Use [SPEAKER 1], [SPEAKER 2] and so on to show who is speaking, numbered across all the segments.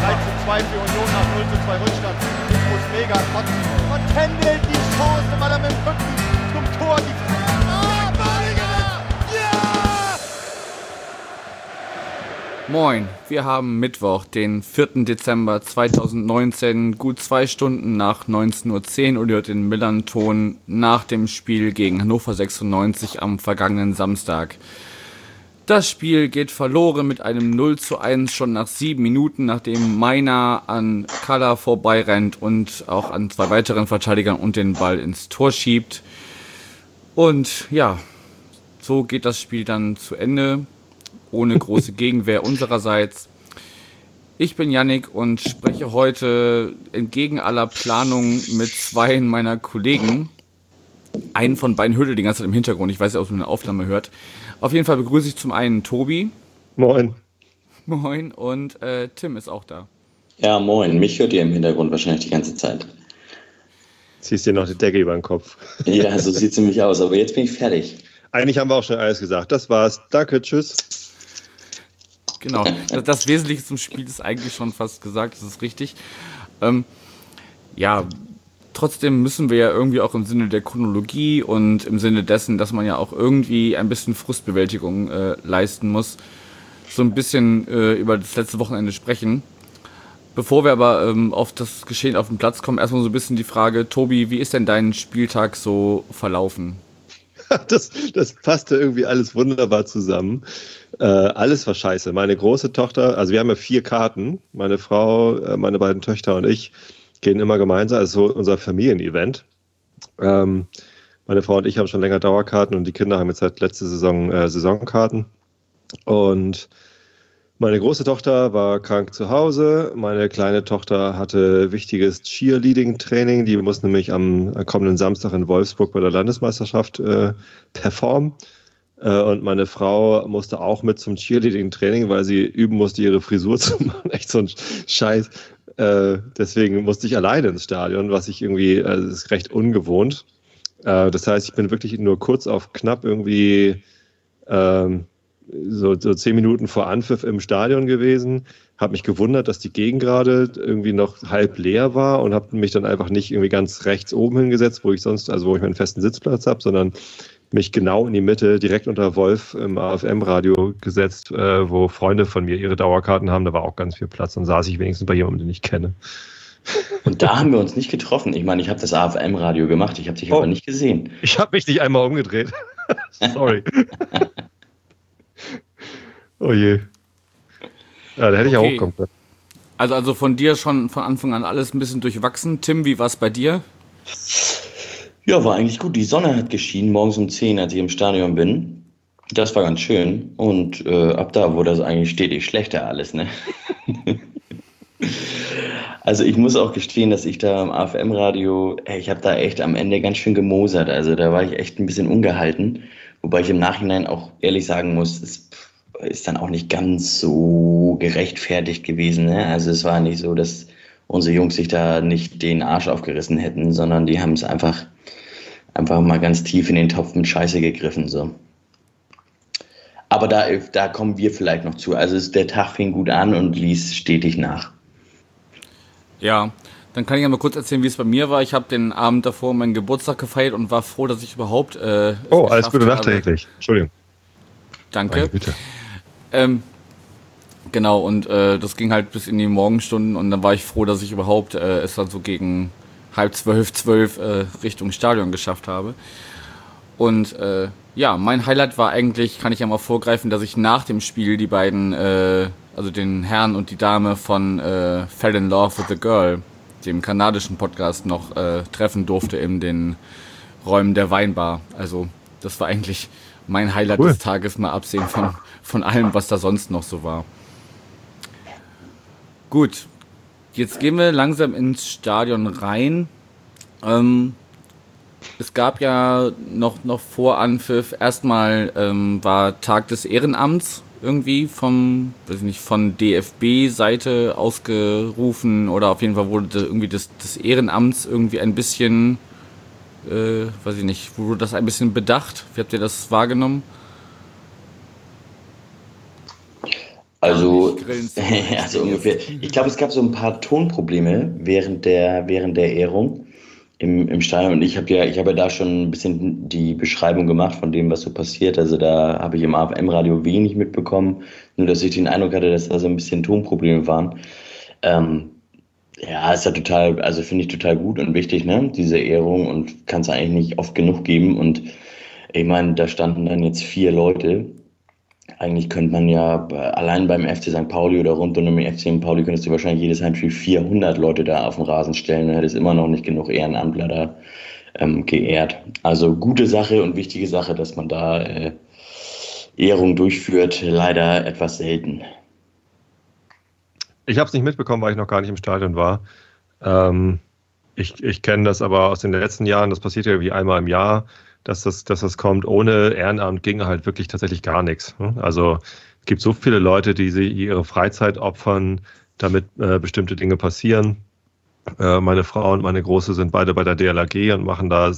[SPEAKER 1] 3:2 für Union nach 0:2 Rückstand. Ich muss mega kotzen. Und Kendall die Chance, weil er mit dem Rücken zum Tor die...
[SPEAKER 2] Moin, wir haben Mittwoch, den 4. Dezember 2019, gut 2 Stunden nach 19:10 Uhr und ihr hört den Millern-Ton nach dem Spiel gegen Hannover 96 am vergangenen Samstag. Das Spiel geht verloren mit einem 0:1 schon nach 7 Minuten, nachdem Meiner an Kalla vorbeirennt und auch an 2 weiteren Verteidigern und den Ball ins Tor schiebt. Und ja, so geht das Spiel dann zu Ende. Ohne große Gegenwehr unsererseits. Ich bin Yannick und spreche heute entgegen aller Planung mit 2 meiner Kollegen. Einen von beiden hört ihr die ganze Zeit im Hintergrund. Ich weiß nicht, ob man eine Aufnahme hört. Auf jeden Fall begrüße ich zum einen Tobi.
[SPEAKER 3] Moin.
[SPEAKER 2] Moin. Und Tim ist auch da.
[SPEAKER 4] Ja, moin. Mich hört ihr im Hintergrund wahrscheinlich die ganze Zeit.
[SPEAKER 3] Ziehst dir noch die Decke über den Kopf.
[SPEAKER 4] Ja, so sieht es nämlich aus. Aber jetzt bin ich fertig.
[SPEAKER 3] Eigentlich haben wir auch schon alles gesagt. Das war's. Danke, tschüss.
[SPEAKER 2] Genau, das Wesentliche zum Spiel ist eigentlich schon fast gesagt, das ist richtig. Ja, trotzdem müssen wir ja irgendwie auch im Sinne der Chronologie und im Sinne dessen, dass man ja auch irgendwie ein bisschen Frustbewältigung leisten muss, so ein bisschen über das letzte Wochenende sprechen. Bevor wir aber auf das Geschehen auf den Platz kommen, erstmal so ein bisschen die Frage, Tobi, wie ist denn dein Spieltag so verlaufen?
[SPEAKER 3] Das passte irgendwie alles wunderbar zusammen. Alles war scheiße. Meine große Tochter, also wir haben ja 4 Karten. Meine Frau, meine beiden Töchter und ich gehen immer gemeinsam. Also so unser Familienevent. Meine Frau und ich haben schon länger Dauerkarten und die Kinder haben jetzt seit letzter Saison Saisonkarten. Und meine große Tochter war krank zu Hause. Meine kleine Tochter hatte wichtiges Cheerleading-Training. Die muss nämlich am kommenden Samstag in Wolfsburg bei der Landesmeisterschaft performen. Und meine Frau musste auch mit zum Cheerleading-Training, weil sie üben musste, ihre Frisur zu machen. Echt so ein Scheiß. Deswegen musste ich alleine ins Stadion, was ich irgendwie, das ist recht ungewohnt. Das heißt, ich bin wirklich nur kurz auf knapp irgendwie so 10 Minuten vor Anpfiff im Stadion gewesen, habe mich gewundert, dass die Gegend gerade irgendwie noch halb leer war und habe mich dann einfach nicht irgendwie ganz rechts oben hingesetzt, wo ich meinen festen Sitzplatz habe, sondern mich genau in die Mitte, direkt unter Wolf im AFM-Radio gesetzt, wo Freunde von mir ihre Dauerkarten haben, da war auch ganz viel Platz, dann saß ich wenigstens bei jemandem, den ich kenne.
[SPEAKER 4] Und da haben wir uns nicht getroffen. Ich meine, ich habe das AFM-Radio gemacht, ich habe dich aber nicht gesehen.
[SPEAKER 3] Ich habe mich nicht einmal umgedreht. Sorry. Oh je. Ja, da hätte ich auch kommen können.
[SPEAKER 2] Also von dir schon von Anfang an alles ein bisschen durchwachsen. Tim, wie war es bei dir?
[SPEAKER 4] Ja, war eigentlich gut. Die Sonne hat geschienen morgens um 10, als ich im Stadion bin. Das war ganz schön. Und ab da wurde das eigentlich stetig schlechter alles, ne? Also ich muss auch gestehen, dass ich da am AFM-Radio, ich habe da echt am Ende ganz schön gemosert. Also da war ich echt ein bisschen ungehalten. Wobei ich im Nachhinein auch ehrlich sagen muss, es ist dann auch nicht ganz so gerechtfertigt gewesen. Ne? Also es war nicht so, dass unsere Jungs sich da nicht den Arsch aufgerissen hätten, sondern die haben es einfach mal ganz tief in den Topf mit Scheiße gegriffen. So. Aber da kommen wir vielleicht noch zu. Also der Tag fing gut an und ließ stetig nach.
[SPEAKER 2] Ja, dann kann ich ja mal kurz erzählen, wie es bei mir war. Ich habe den Abend davor meinen Geburtstag gefeiert und war froh, dass ich überhaupt
[SPEAKER 3] alles Gute nachträglich. Entschuldigung.
[SPEAKER 2] Danke.
[SPEAKER 3] Nein, bitte.
[SPEAKER 2] Genau, und das ging halt bis in die Morgenstunden und dann war ich froh, dass ich überhaupt es dann so gegen 11:30, Richtung Stadion geschafft habe. Und ja, mein Highlight war eigentlich, kann ich ja mal vorgreifen, dass ich nach dem Spiel die beiden, also den Herrn und die Dame von Fell in Love with a Girl, dem kanadischen Podcast, noch treffen durfte in den Räumen der Weinbar. Also das war eigentlich mein Highlight des Tages, mal absehen von allem, was da sonst noch so war. Gut, jetzt gehen wir langsam ins Stadion rein. Es gab ja noch vor Anpfiff, erstmal war Tag des Ehrenamts irgendwie von DFB-Seite ausgerufen oder auf jeden Fall wurde irgendwie des Ehrenamts irgendwie ein bisschen, weiß ich nicht, wurde das ein bisschen bedacht? Wie habt ihr das wahrgenommen? gar
[SPEAKER 4] Also,
[SPEAKER 2] nicht grillen zu wollen,
[SPEAKER 4] ja, so
[SPEAKER 2] deswegen
[SPEAKER 4] ungefähr.
[SPEAKER 2] jetzt.
[SPEAKER 4] Ich glaube, es gab so ein paar Tonprobleme während der Ehrung im Stadion. Und ich habe ja da schon ein bisschen die Beschreibung gemacht von dem, was so passiert. Also da habe ich im AFM-Radio wenig mitbekommen. Nur, dass ich den Eindruck hatte, dass da so ein bisschen Tonprobleme waren. Ähm, ja, ist ja total, also finde ich total gut und wichtig, ne? Diese Ehrung und kann es eigentlich nicht oft genug geben. Und ich meine, da standen dann jetzt 4 Leute. Eigentlich könnte man ja allein beim FC St. Pauli oder rund um den FC St. Pauli könntest du wahrscheinlich jedes Heimspiel 400 Leute da auf den Rasen stellen. Dann hättest immer noch nicht genug Ehrenamtler da geehrt. Also gute Sache und wichtige Sache, dass man da Ehrung durchführt. Leider etwas selten.
[SPEAKER 3] Ich habe es nicht mitbekommen, weil ich noch gar nicht im Stadion war. Ähm, ich kenne das aber aus den letzten Jahren, das passiert ja irgendwie einmal im Jahr, dass das kommt. Ohne Ehrenamt ging halt wirklich tatsächlich gar nichts. Ne? Also es gibt so viele Leute, die sie ihre Freizeit opfern, damit bestimmte Dinge passieren. Meine Frau und meine Große sind beide bei der DLRG und machen da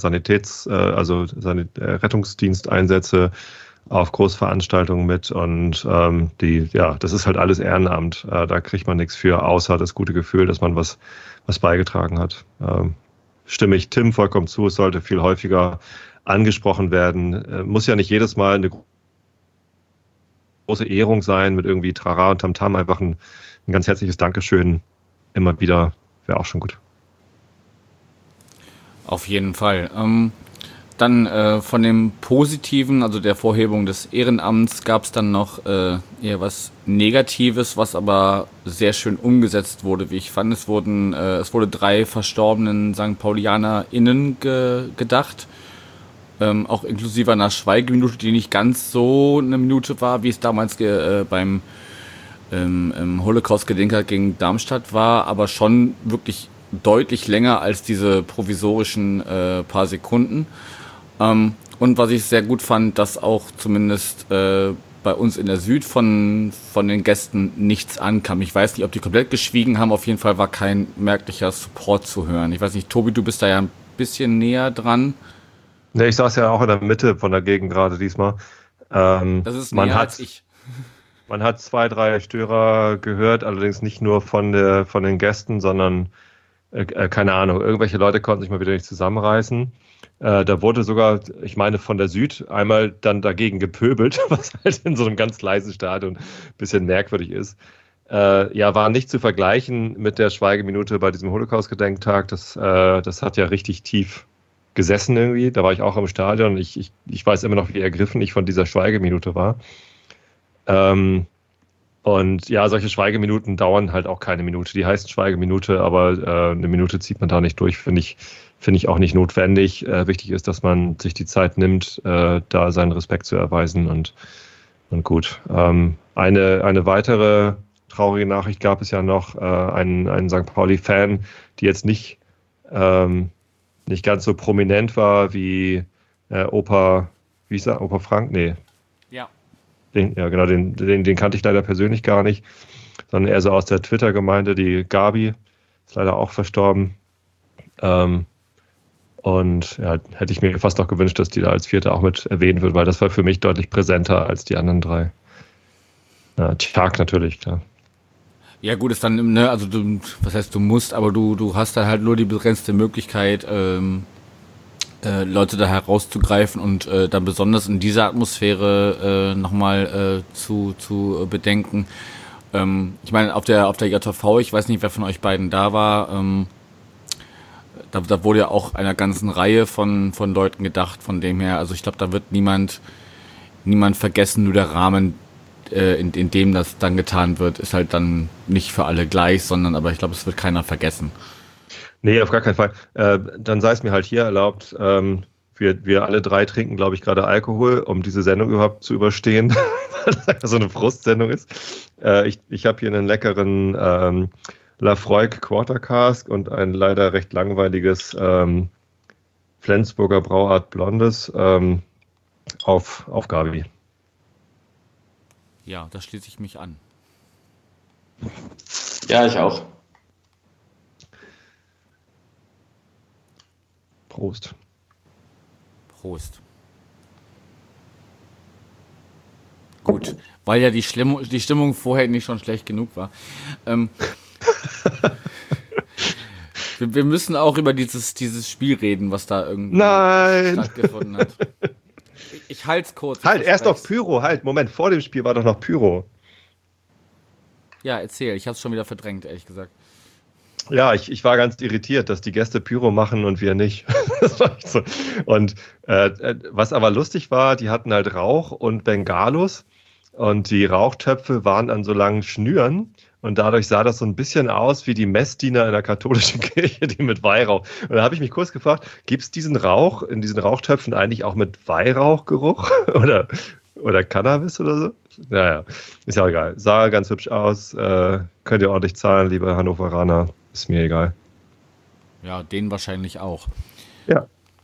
[SPEAKER 3] Rettungsdiensteinsätze auf Großveranstaltungen mit und das ist halt alles Ehrenamt. Da kriegt man nichts für, außer das gute Gefühl, dass man was beigetragen hat. Stimme ich Tim vollkommen zu, es sollte viel häufiger angesprochen werden. Muss ja nicht jedes Mal eine große Ehrung sein mit irgendwie Trara und Tamtam, einfach ein ganz herzliches Dankeschön immer wieder wäre auch schon gut.
[SPEAKER 2] Auf jeden Fall. Dann von dem Positiven, also der Vorhebung des Ehrenamts, gab es dann noch eher was Negatives, was aber sehr schön umgesetzt wurde, wie ich fand. Es wurde 3 verstorbenen St. PaulianerInnen gedacht. Auch inklusive einer Schweigeminute, die nicht ganz so eine Minute war, wie es damals beim Holocaust-Gedenker gegen Darmstadt war, aber schon wirklich deutlich länger als diese provisorischen paar Sekunden. Und was ich sehr gut fand, dass auch zumindest bei uns in der Süd von den Gästen nichts ankam. Ich weiß nicht, ob die komplett geschwiegen haben. Auf jeden Fall war kein merklicher Support zu hören. Ich weiß nicht, Tobi, du bist da ja ein bisschen näher dran.
[SPEAKER 3] Ne, ich saß ja auch in der Mitte von der Gegend gerade diesmal.
[SPEAKER 2] Das ist
[SPEAKER 3] Man
[SPEAKER 2] näher als
[SPEAKER 3] hat,
[SPEAKER 2] ich.
[SPEAKER 3] man hat 2, 3 Störer gehört, allerdings nicht nur von den Gästen, sondern keine Ahnung, irgendwelche Leute konnten sich mal wieder nicht zusammenreißen. Da wurde sogar, ich meine, von der Süd einmal dann dagegen gepöbelt, was halt in so einem ganz leisen Stadion ein bisschen merkwürdig ist. Ja, war nicht zu vergleichen mit der Schweigeminute bei diesem Holocaust-Gedenktag. Das hat ja richtig tief gesessen irgendwie. Da war ich auch im Stadion. Ich weiß immer noch, wie ergriffen ich von dieser Schweigeminute war. Ähm, und ja, solche Schweigeminuten dauern halt auch keine Minute. Die heißen Schweigeminute, aber eine Minute zieht man da nicht durch, finde ich auch nicht notwendig. Wichtig ist, dass man sich die Zeit nimmt, da seinen Respekt zu erweisen und gut. Eine weitere traurige Nachricht gab es ja noch, einen St. Pauli-Fan, die jetzt nicht ganz so prominent war wie Opa, wie hieß er? Opa Frank? Nee.
[SPEAKER 2] Ja.
[SPEAKER 3] Genau, den kannte ich leider persönlich gar nicht, sondern eher so aus der Twitter-Gemeinde, die Gabi, ist leider auch verstorben. Und ja, hätte ich mir fast noch gewünscht, dass die da als Vierte auch mit erwähnt wird, weil das war für mich deutlich präsenter als die anderen 3. Tjag natürlich, klar.
[SPEAKER 2] Ja gut, ist dann, ne, also was heißt du musst, aber du hast dann halt nur die begrenzte Möglichkeit, Leute da herauszugreifen und dann besonders in dieser Atmosphäre nochmal zu bedenken. Ich meine, auf der JV, ich weiß nicht, wer von euch beiden da war, da wurde ja auch einer ganzen Reihe von Leuten gedacht, von dem her, also ich glaube, da wird niemand vergessen, nur der Rahmen, in dem das dann getan wird, ist halt dann nicht für alle gleich, sondern aber ich glaube, es wird keiner vergessen.
[SPEAKER 3] Nee, auf gar keinen Fall. Dann sei es mir halt hier erlaubt, wir alle 3 trinken, glaube ich, gerade Alkohol, um diese Sendung überhaupt zu überstehen, weil das so eine Frustsendung ist. Ich habe hier einen leckeren Lafroig Quarter Cask und ein leider recht langweiliges Flensburger Brauart Blondes auf Gabi.
[SPEAKER 2] Ja, da schließe ich mich an.
[SPEAKER 4] Ja, ich auch.
[SPEAKER 3] Prost.
[SPEAKER 2] Prost. Gut, weil ja die Stimmung vorher nicht schon schlecht genug war. Wir müssen auch über dieses Spiel reden, was da irgendwie stattgefunden hat. Ich halte es kurz.
[SPEAKER 3] Halt, erst noch Pyro, Moment, vor dem Spiel war doch noch Pyro.
[SPEAKER 2] Ja, erzähl, ich habe es schon wieder verdrängt, ehrlich gesagt.
[SPEAKER 3] Ja, ich war ganz irritiert, dass die Gäste Pyro machen und wir nicht. Das war echt so. Und was aber lustig war, die hatten halt Rauch und Bengalos und die Rauchtöpfe waren an so langen Schnüren und dadurch sah das so ein bisschen aus wie die Messdiener in der katholischen Kirche, die mit Weihrauch. Und da habe ich mich kurz gefragt, gibt es diesen Rauch in diesen Rauchtöpfen eigentlich auch mit Weihrauchgeruch oder Cannabis oder so? Naja, ist ja egal. Sah ganz hübsch aus. Könnt ihr ordentlich zahlen, liebe Hannoveraner. Ist mir egal.
[SPEAKER 2] Ja, denen wahrscheinlich auch.
[SPEAKER 3] Ja.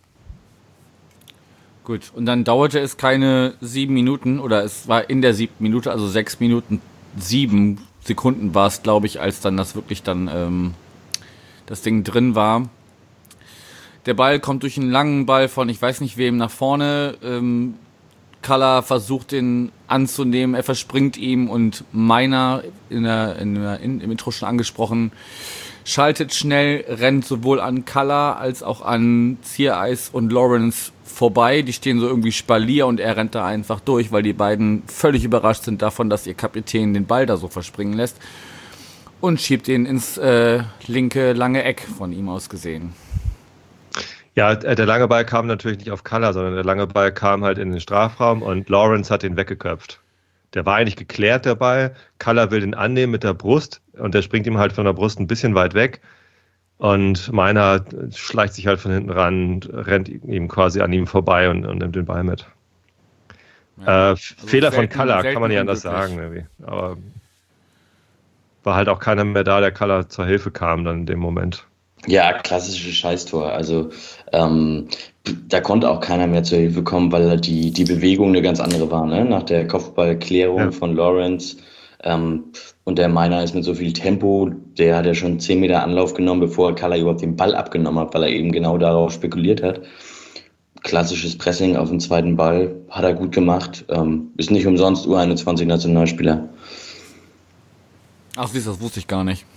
[SPEAKER 2] Gut, und dann dauerte es keine 7 Minuten, oder es war in der 7. Minute, also 6 Minuten, 7 Sekunden war es, glaube ich, als dann das wirklich dann das Ding drin war. Der Ball kommt durch einen langen Ball von ich weiß nicht wem nach vorne. Kalla versucht den anzunehmen, er verspringt ihm und Meiner, im Intro schon angesprochen, schaltet schnell, rennt sowohl an Kalla als auch an Ziereis und Lawrence vorbei. Die stehen so irgendwie Spalier und er rennt da einfach durch, weil die beiden völlig überrascht sind davon, dass ihr Kapitän den Ball da so verspringen lässt und schiebt ihn ins linke lange Eck von ihm aus gesehen.
[SPEAKER 3] Ja, der lange Ball kam natürlich nicht auf Kalla, sondern der lange Ball kam halt in den Strafraum und Lawrence hat ihn weggeköpft. Der war eigentlich geklärt, der Ball. Kalla will den annehmen mit der Brust und der springt ihm halt von der Brust ein bisschen weit weg. Und Meiner schleicht sich halt von hinten ran, rennt ihm quasi an ihm vorbei und nimmt den Ball mit. Ja, also Fehler von Kalla, kann man nicht anders sagen. Irgendwie. Aber war halt auch keiner mehr da, der Kalla zur Hilfe kam dann in dem Moment.
[SPEAKER 4] Ja, klassisches Scheißtor. Also da konnte auch keiner mehr zur Hilfe kommen, weil die Bewegung eine ganz andere war, ne? Nach der Kopfballklärung von Lawrence. Und der Meiner ist mit so viel Tempo, der hat ja schon 10 Meter Anlauf genommen, bevor Kalla überhaupt den Ball abgenommen hat, weil er eben genau darauf spekuliert hat. Klassisches Pressing auf den zweiten Ball, hat er gut gemacht. Ist nicht umsonst U21-Nationalspieler.
[SPEAKER 2] Ach, siehst du, das wusste ich gar nicht.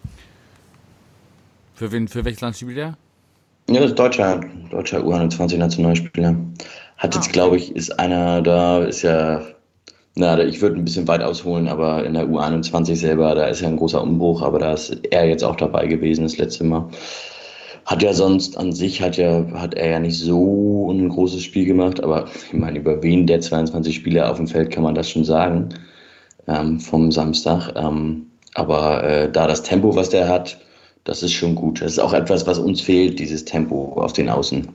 [SPEAKER 2] Für welches Land spielt der?
[SPEAKER 4] Ja, das ist deutscher U21-Nationalspieler. Hat jetzt, glaube ich, ist einer da, ist ja, ich würde ein bisschen weit ausholen, aber in der U21 selber, da ist ja ein großer Umbruch, aber da ist er jetzt auch dabei gewesen, das letzte Mal. Hat ja sonst an sich, hat er ja nicht so ein großes Spiel gemacht, aber ich meine, über wen der 22 Spieler auf dem Feld kann man das schon sagen, vom Samstag. Aber da das Tempo, was der hat, das ist schon gut. Das ist auch etwas, was uns fehlt, dieses Tempo auf den Außen.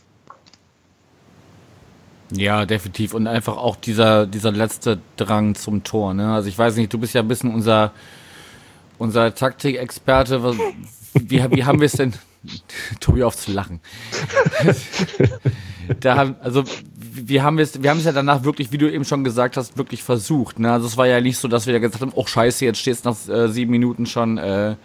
[SPEAKER 2] Ja, definitiv. Und einfach auch dieser letzte Drang zum Tor. Ne? Also ich weiß nicht, du bist ja ein bisschen unser Taktikexperte. Wie haben wir es denn... Tobi, auf zu lachen. Wir haben es ja danach wirklich, wie du eben schon gesagt hast, wirklich versucht. Ne? Also es war ja nicht so, dass wir ja gesagt haben, oh scheiße, jetzt steht es nach 7 Minuten schon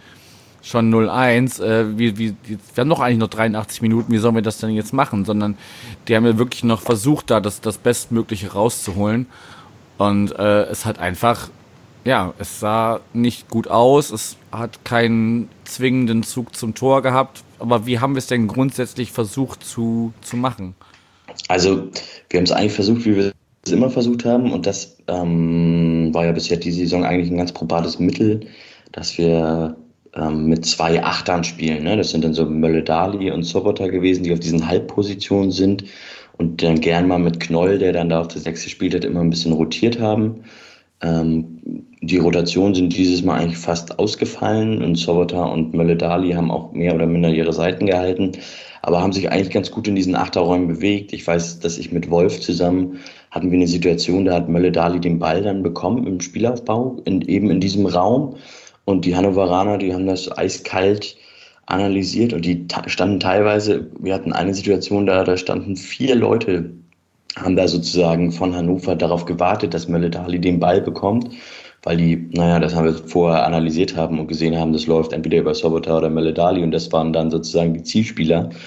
[SPEAKER 2] 0-1, wir haben doch eigentlich noch 83 Minuten, wie sollen wir das denn jetzt machen? Sondern die haben ja wirklich noch versucht, da das Bestmögliche rauszuholen. Und es hat einfach, ja, es sah nicht gut aus, es hat keinen zwingenden Zug zum Tor gehabt. Aber wie haben wir es denn grundsätzlich versucht zu machen?
[SPEAKER 4] Also, wir haben es eigentlich versucht, wie wir es immer versucht haben. Und das war ja bisher die Saison eigentlich ein ganz probates Mittel, dass wir mit 2 Achtern spielen. Ne? Das sind dann so Mölle-Dali und Sobota gewesen, die auf diesen Halbpositionen sind und dann gern mal mit Knoll, der dann da auf der 6 gespielt hat, immer ein bisschen rotiert haben. Die Rotationen sind dieses Mal eigentlich fast ausgefallen und Sobota und Mölle-Dali haben auch mehr oder minder ihre Seiten gehalten, aber haben sich eigentlich ganz gut in diesen Achterräumen bewegt. Ich weiß, dass ich mit Wolf zusammen hatten wir eine Situation, da hat Mölle-Dali den Ball dann bekommen im Spielaufbau, eben in diesem Raum. Und die Hannoveraner, die haben das eiskalt analysiert und die standen teilweise, wir hatten eine Situation da standen 4 Leute, haben da sozusagen von Hannover darauf gewartet, dass Mölle-Dali den Ball bekommt, weil die, das haben wir vorher analysiert haben und gesehen haben, das läuft entweder über Sobota oder Mölle-Dali und das waren dann sozusagen die Zielspieler.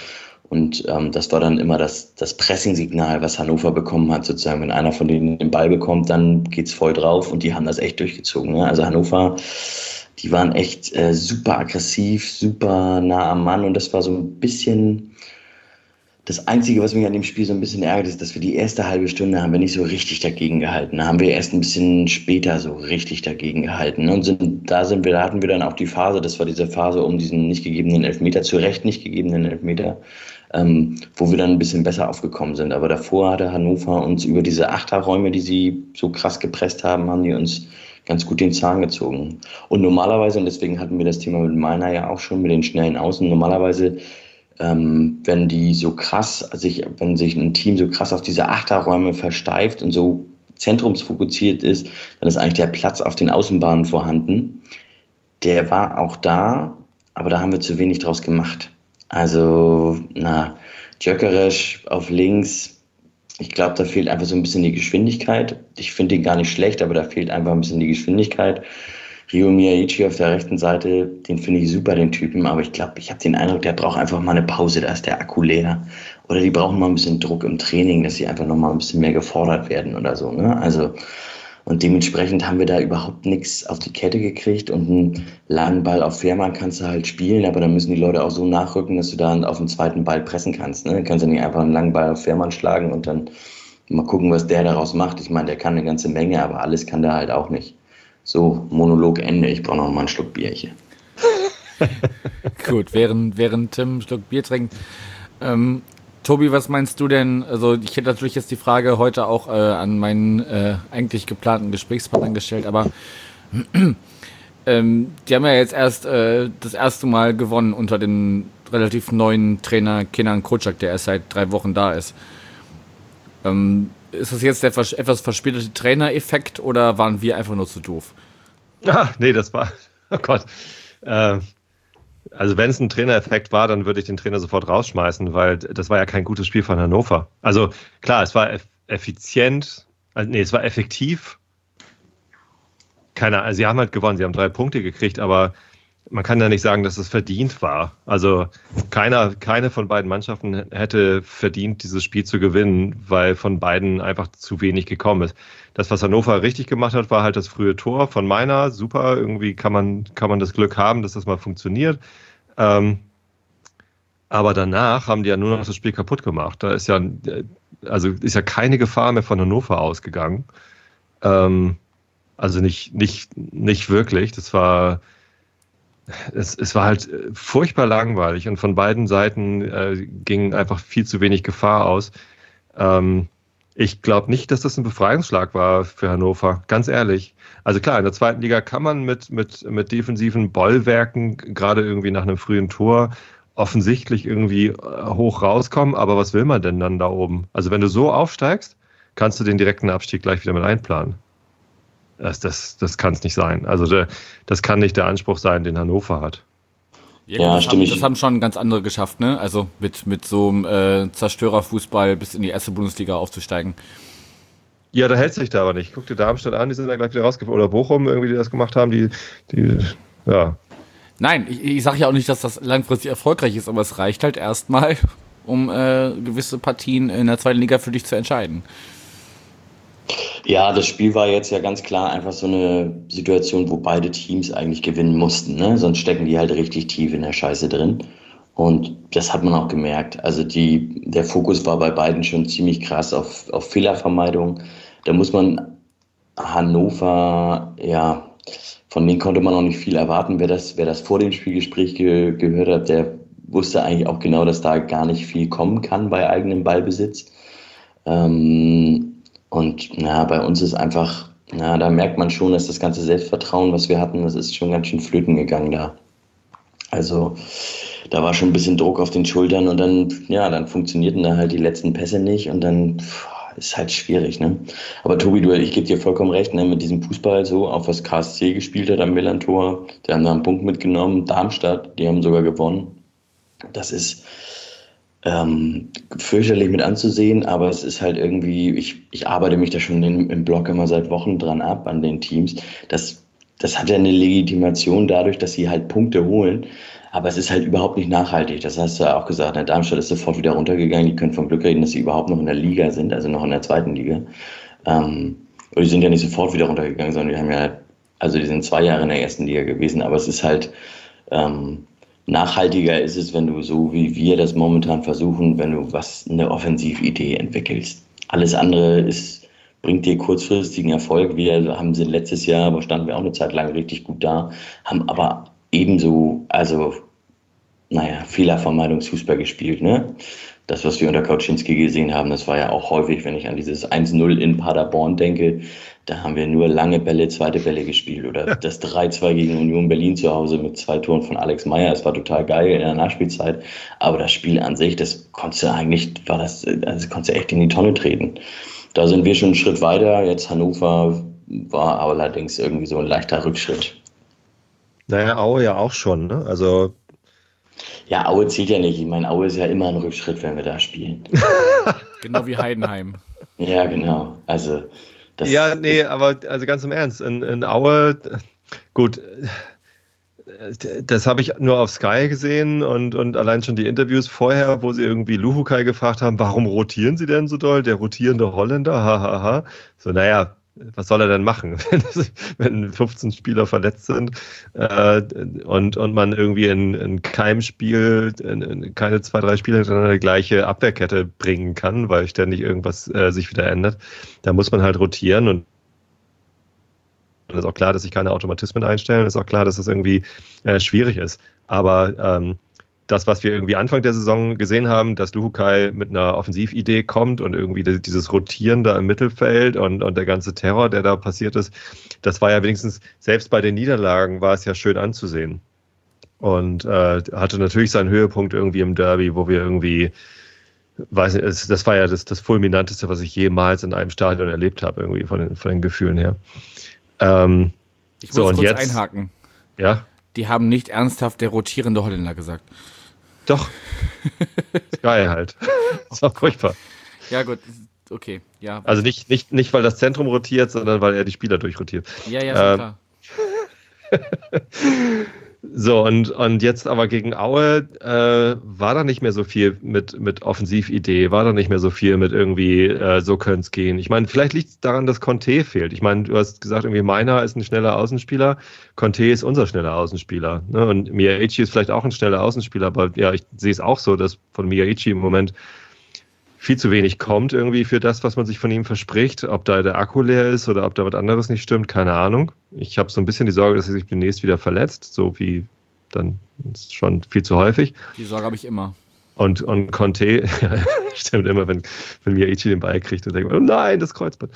[SPEAKER 4] Und das war dann immer das Pressing-Signal, was Hannover bekommen hat, sozusagen. Wenn einer von denen den Ball bekommt, dann geht's voll drauf und die haben das echt durchgezogen. Ne? Also Hannover, die waren echt super aggressiv, super nah am Mann und das war so ein bisschen das Einzige, was mich an dem Spiel so ein bisschen ärgert, ist, dass wir die erste halbe Stunde haben wir nicht so richtig dagegen gehalten. Da haben wir erst ein bisschen später so richtig dagegen gehalten. Ne? Und da hatten wir dann auch die Phase, das war diese Phase um diesen nicht gegebenen Elfmeter, zu Recht nicht gegebenen Elfmeter, wo wir dann ein bisschen besser aufgekommen sind. Aber davor hatte Hannover uns über diese Achterräume, die sie so krass gepresst haben, haben die uns ganz gut den Zahn gezogen. Und normalerweise, und deswegen hatten wir das Thema mit Meiner ja auch schon, mit den schnellen Außen, normalerweise wenn sich ein Team so krass auf diese Achterräume versteift und so zentrumsfokussiert ist, dann ist eigentlich der Platz auf den Außenbahnen vorhanden. Der war auch da, aber da haben wir zu wenig draus gemacht. Also, Gyökeres auf links, ich glaube, da fehlt einfach so ein bisschen die Geschwindigkeit. Ich finde ihn gar nicht schlecht, aber da fehlt einfach ein bisschen die Geschwindigkeit. Ryo Miyaichi auf der rechten Seite, den finde ich super, den Typen, aber ich glaube, ich habe den Eindruck, der braucht einfach mal eine Pause, da ist der Akku leer. Oder die brauchen mal ein bisschen Druck im Training, dass sie einfach noch mal ein bisschen mehr gefordert werden oder so. Ne? Also, und dementsprechend haben wir da überhaupt nichts auf die Kette gekriegt und einen langen Ball auf Fährmann kannst du halt spielen, aber dann müssen die Leute auch so nachrücken, dass du dann auf den zweiten Ball pressen kannst. Ne? Du kannst ja nicht einfach einen langen Ball auf Fährmann schlagen und dann mal gucken, was der daraus macht. Ich meine, der kann eine ganze Menge, aber alles kann der halt auch nicht. So, Monolog Ende. Ich brauche noch mal einen Schluck Bier hier.
[SPEAKER 2] Gut, während Tim einen Schluck Bier trinkt. Tobi, was meinst du denn? Also ich hätte natürlich jetzt die Frage heute auch an meinen eigentlich geplanten Gesprächspartner gestellt, aber die haben ja jetzt erst das erste Mal gewonnen unter dem relativ neuen Trainer Kenan Kocak, der erst seit 3 Wochen da ist. Ist das jetzt der etwas verspätete Trainereffekt oder waren wir einfach nur zu doof?
[SPEAKER 3] Nee, das war, oh Gott. Also wenn es ein Trainereffekt war, dann würde ich den Trainer sofort rausschmeißen, weil das war ja kein gutes Spiel von Hannover. Also klar, es war effizient, es war effektiv. Also sie haben halt gewonnen, sie haben 3 Punkte gekriegt, aber man kann ja nicht sagen, dass es verdient war. Also keine von beiden Mannschaften hätte verdient, dieses Spiel zu gewinnen, weil von beiden einfach zu wenig gekommen ist. Das, was Hannover richtig gemacht hat, war halt das frühe Tor von Meiner. Super, irgendwie kann man das Glück haben, dass das mal funktioniert. Aber danach haben die ja nur noch das Spiel kaputt gemacht. Da ist ja keine Gefahr mehr von Hannover ausgegangen. Also nicht wirklich. Es war halt furchtbar langweilig und von beiden Seiten ging einfach viel zu wenig Gefahr aus. Ich glaube nicht, dass das ein Befreiungsschlag war für Hannover, ganz ehrlich. Also klar, in der zweiten Liga kann man mit defensiven Bollwerken, gerade irgendwie nach einem frühen Tor, offensichtlich irgendwie hoch rauskommen, aber was will man denn dann da oben? Also wenn du so aufsteigst, kannst du den direkten Abstieg gleich wieder mit einplanen. Das kann es nicht sein. Also das kann nicht der Anspruch sein, den Hannover hat.
[SPEAKER 2] Ja, das haben schon ganz andere geschafft, ne? Also mit so einem Zerstörerfußball bis in die erste Bundesliga aufzusteigen.
[SPEAKER 3] Ja, da hält sich da aber nicht. Guck dir Darmstadt an, die sind da gleich wieder rausgeflogen. Oder Bochum, irgendwie, die das gemacht haben, ja.
[SPEAKER 2] Nein, ich sage ja auch nicht, dass das langfristig erfolgreich ist, aber es reicht halt erstmal, um gewisse Partien in der zweiten Liga für dich zu entscheiden.
[SPEAKER 4] Ja, das Spiel war jetzt ja ganz klar einfach so eine Situation, wo beide Teams eigentlich gewinnen mussten, ne? Sonst stecken die halt richtig tief in der Scheiße drin. Und das hat man auch gemerkt. Also der Fokus war bei beiden schon ziemlich krass auf Fehlervermeidung. Da muss man Hannover, ja, von denen konnte man auch nicht viel erwarten. Wer das vor dem Spielgespräch gehört hat, der wusste eigentlich auch genau, dass da gar nicht viel kommen kann bei eigenem Ballbesitz. Und bei uns ist einfach, da merkt man schon, dass das ganze Selbstvertrauen, was wir hatten, das ist schon ganz schön flöten gegangen da. Also da war schon ein bisschen Druck auf den Schultern und dann funktionierten da halt die letzten Pässe nicht und dann ist halt schwierig, ne? Aber Tobi, ich gebe dir vollkommen recht, ne? Mit diesem Fußball so, auf was KSC gespielt hat am Millantor, die haben da einen Punkt mitgenommen, Darmstadt, die haben sogar gewonnen. Das ist fürchterlich mit anzusehen, aber es ist halt irgendwie, ich arbeite mich da schon im Blog immer seit Wochen dran ab an den Teams, dass das hat ja eine Legitimation dadurch, dass sie halt Punkte holen. Aber es ist halt überhaupt nicht nachhaltig. Das hast du ja auch gesagt. Ne? Darmstadt ist sofort wieder runtergegangen. Die können vom Glück reden, dass sie überhaupt noch in der Liga sind, also noch in der zweiten Liga. Und die sind ja nicht sofort wieder runtergegangen, sondern die sind 2 Jahre in der ersten Liga gewesen. Aber es ist halt, nachhaltiger ist es, wenn du so wie wir das momentan versuchen, wenn du eine Offensividee entwickelst. Alles andere bringt dir kurzfristigen Erfolg. Wir haben sie letztes Jahr, aber standen wir auch eine Zeit lang richtig gut da, haben aber ebenso, Fehlervermeidungsfußball gespielt, ne? Das, was wir unter Kauczynski gesehen haben, das war ja auch häufig, wenn ich an dieses 1-0 in Paderborn denke, da haben wir nur lange Bälle, zweite Bälle gespielt. Oder das 3-2 gegen Union Berlin zu Hause mit 2 Toren von Alex Meyer. Das war total geil in der Nachspielzeit. Aber das Spiel an sich, das konntest du echt in die Tonne treten. Da sind wir schon einen Schritt weiter. Jetzt Hannover war allerdings irgendwie so ein leichter Rückschritt.
[SPEAKER 3] Naja, Aue ja auch schon, ne? Also.
[SPEAKER 4] Ja, Aue zählt ja nicht. Ich meine, Aue ist ja immer ein Rückschritt, wenn wir da spielen.
[SPEAKER 2] Genau wie Heidenheim.
[SPEAKER 4] Ja, genau. Also.
[SPEAKER 3] Aber also ganz im Ernst, in Aue, gut, das habe ich nur auf Sky gesehen und allein schon die Interviews vorher, wo sie irgendwie Luhukai gefragt haben, warum rotieren sie denn so doll? Der rotierende Holländer, hahaha. So, naja, was soll er denn machen, wenn 15 Spieler verletzt sind und man irgendwie in keinem Spiel, keine 2, 3 Spiele hintereinander die gleiche Abwehrkette bringen kann, weil ständig irgendwas sich wieder ändert. Da muss man halt rotieren und ist auch klar, dass sich keine Automatismen einstellen. Ist auch klar, dass das irgendwie schwierig ist. Aber das, was wir irgendwie Anfang der Saison gesehen haben, dass Luhukai mit einer Offensividee kommt und irgendwie dieses Rotieren da im Mittelfeld und der ganze Terror, der da passiert ist, das war ja wenigstens, selbst bei den Niederlagen war es ja schön anzusehen. Und hatte natürlich seinen Höhepunkt irgendwie im Derby, wo wir irgendwie, weiß nicht, das war ja das Fulminanteste, was ich jemals in einem Stadion erlebt habe, irgendwie von den Gefühlen her.
[SPEAKER 2] Ich muss kurz einhaken.
[SPEAKER 3] Ja?
[SPEAKER 2] Die haben nicht ernsthaft der rotierende Holländer gesagt.
[SPEAKER 3] Doch. Geil halt. Das war furchtbar.
[SPEAKER 2] Ja, gut. Okay. Ja.
[SPEAKER 3] Also nicht, weil das Zentrum rotiert, sondern weil er die Spieler durchrotiert.
[SPEAKER 2] Ja, schon klar.
[SPEAKER 3] So, und jetzt aber gegen Aue war da nicht mehr so viel mit Offensividee, war da nicht mehr so viel mit irgendwie, so könnte es gehen. Ich meine, vielleicht liegt es daran, dass Conte fehlt. Ich meine, du hast gesagt, irgendwie Meiner ist ein schneller Außenspieler, Conte ist unser schneller Außenspieler. Ne? Und Miyaichi ist vielleicht auch ein schneller Außenspieler, aber ja, ich sehe es auch so, dass von Miyaichi im Moment viel zu wenig kommt irgendwie für das, was man sich von ihm verspricht. Ob da der Akku leer ist oder ob da was anderes nicht stimmt, keine Ahnung. Ich habe so ein bisschen die Sorge, dass er sich demnächst wieder verletzt, so wie dann ist schon viel zu häufig.
[SPEAKER 2] Die Sorge habe ich immer.
[SPEAKER 3] Und Conte, stimmt immer, wenn Miyaichi den Ball kriegt und denkt, oh nein, das Kreuzband.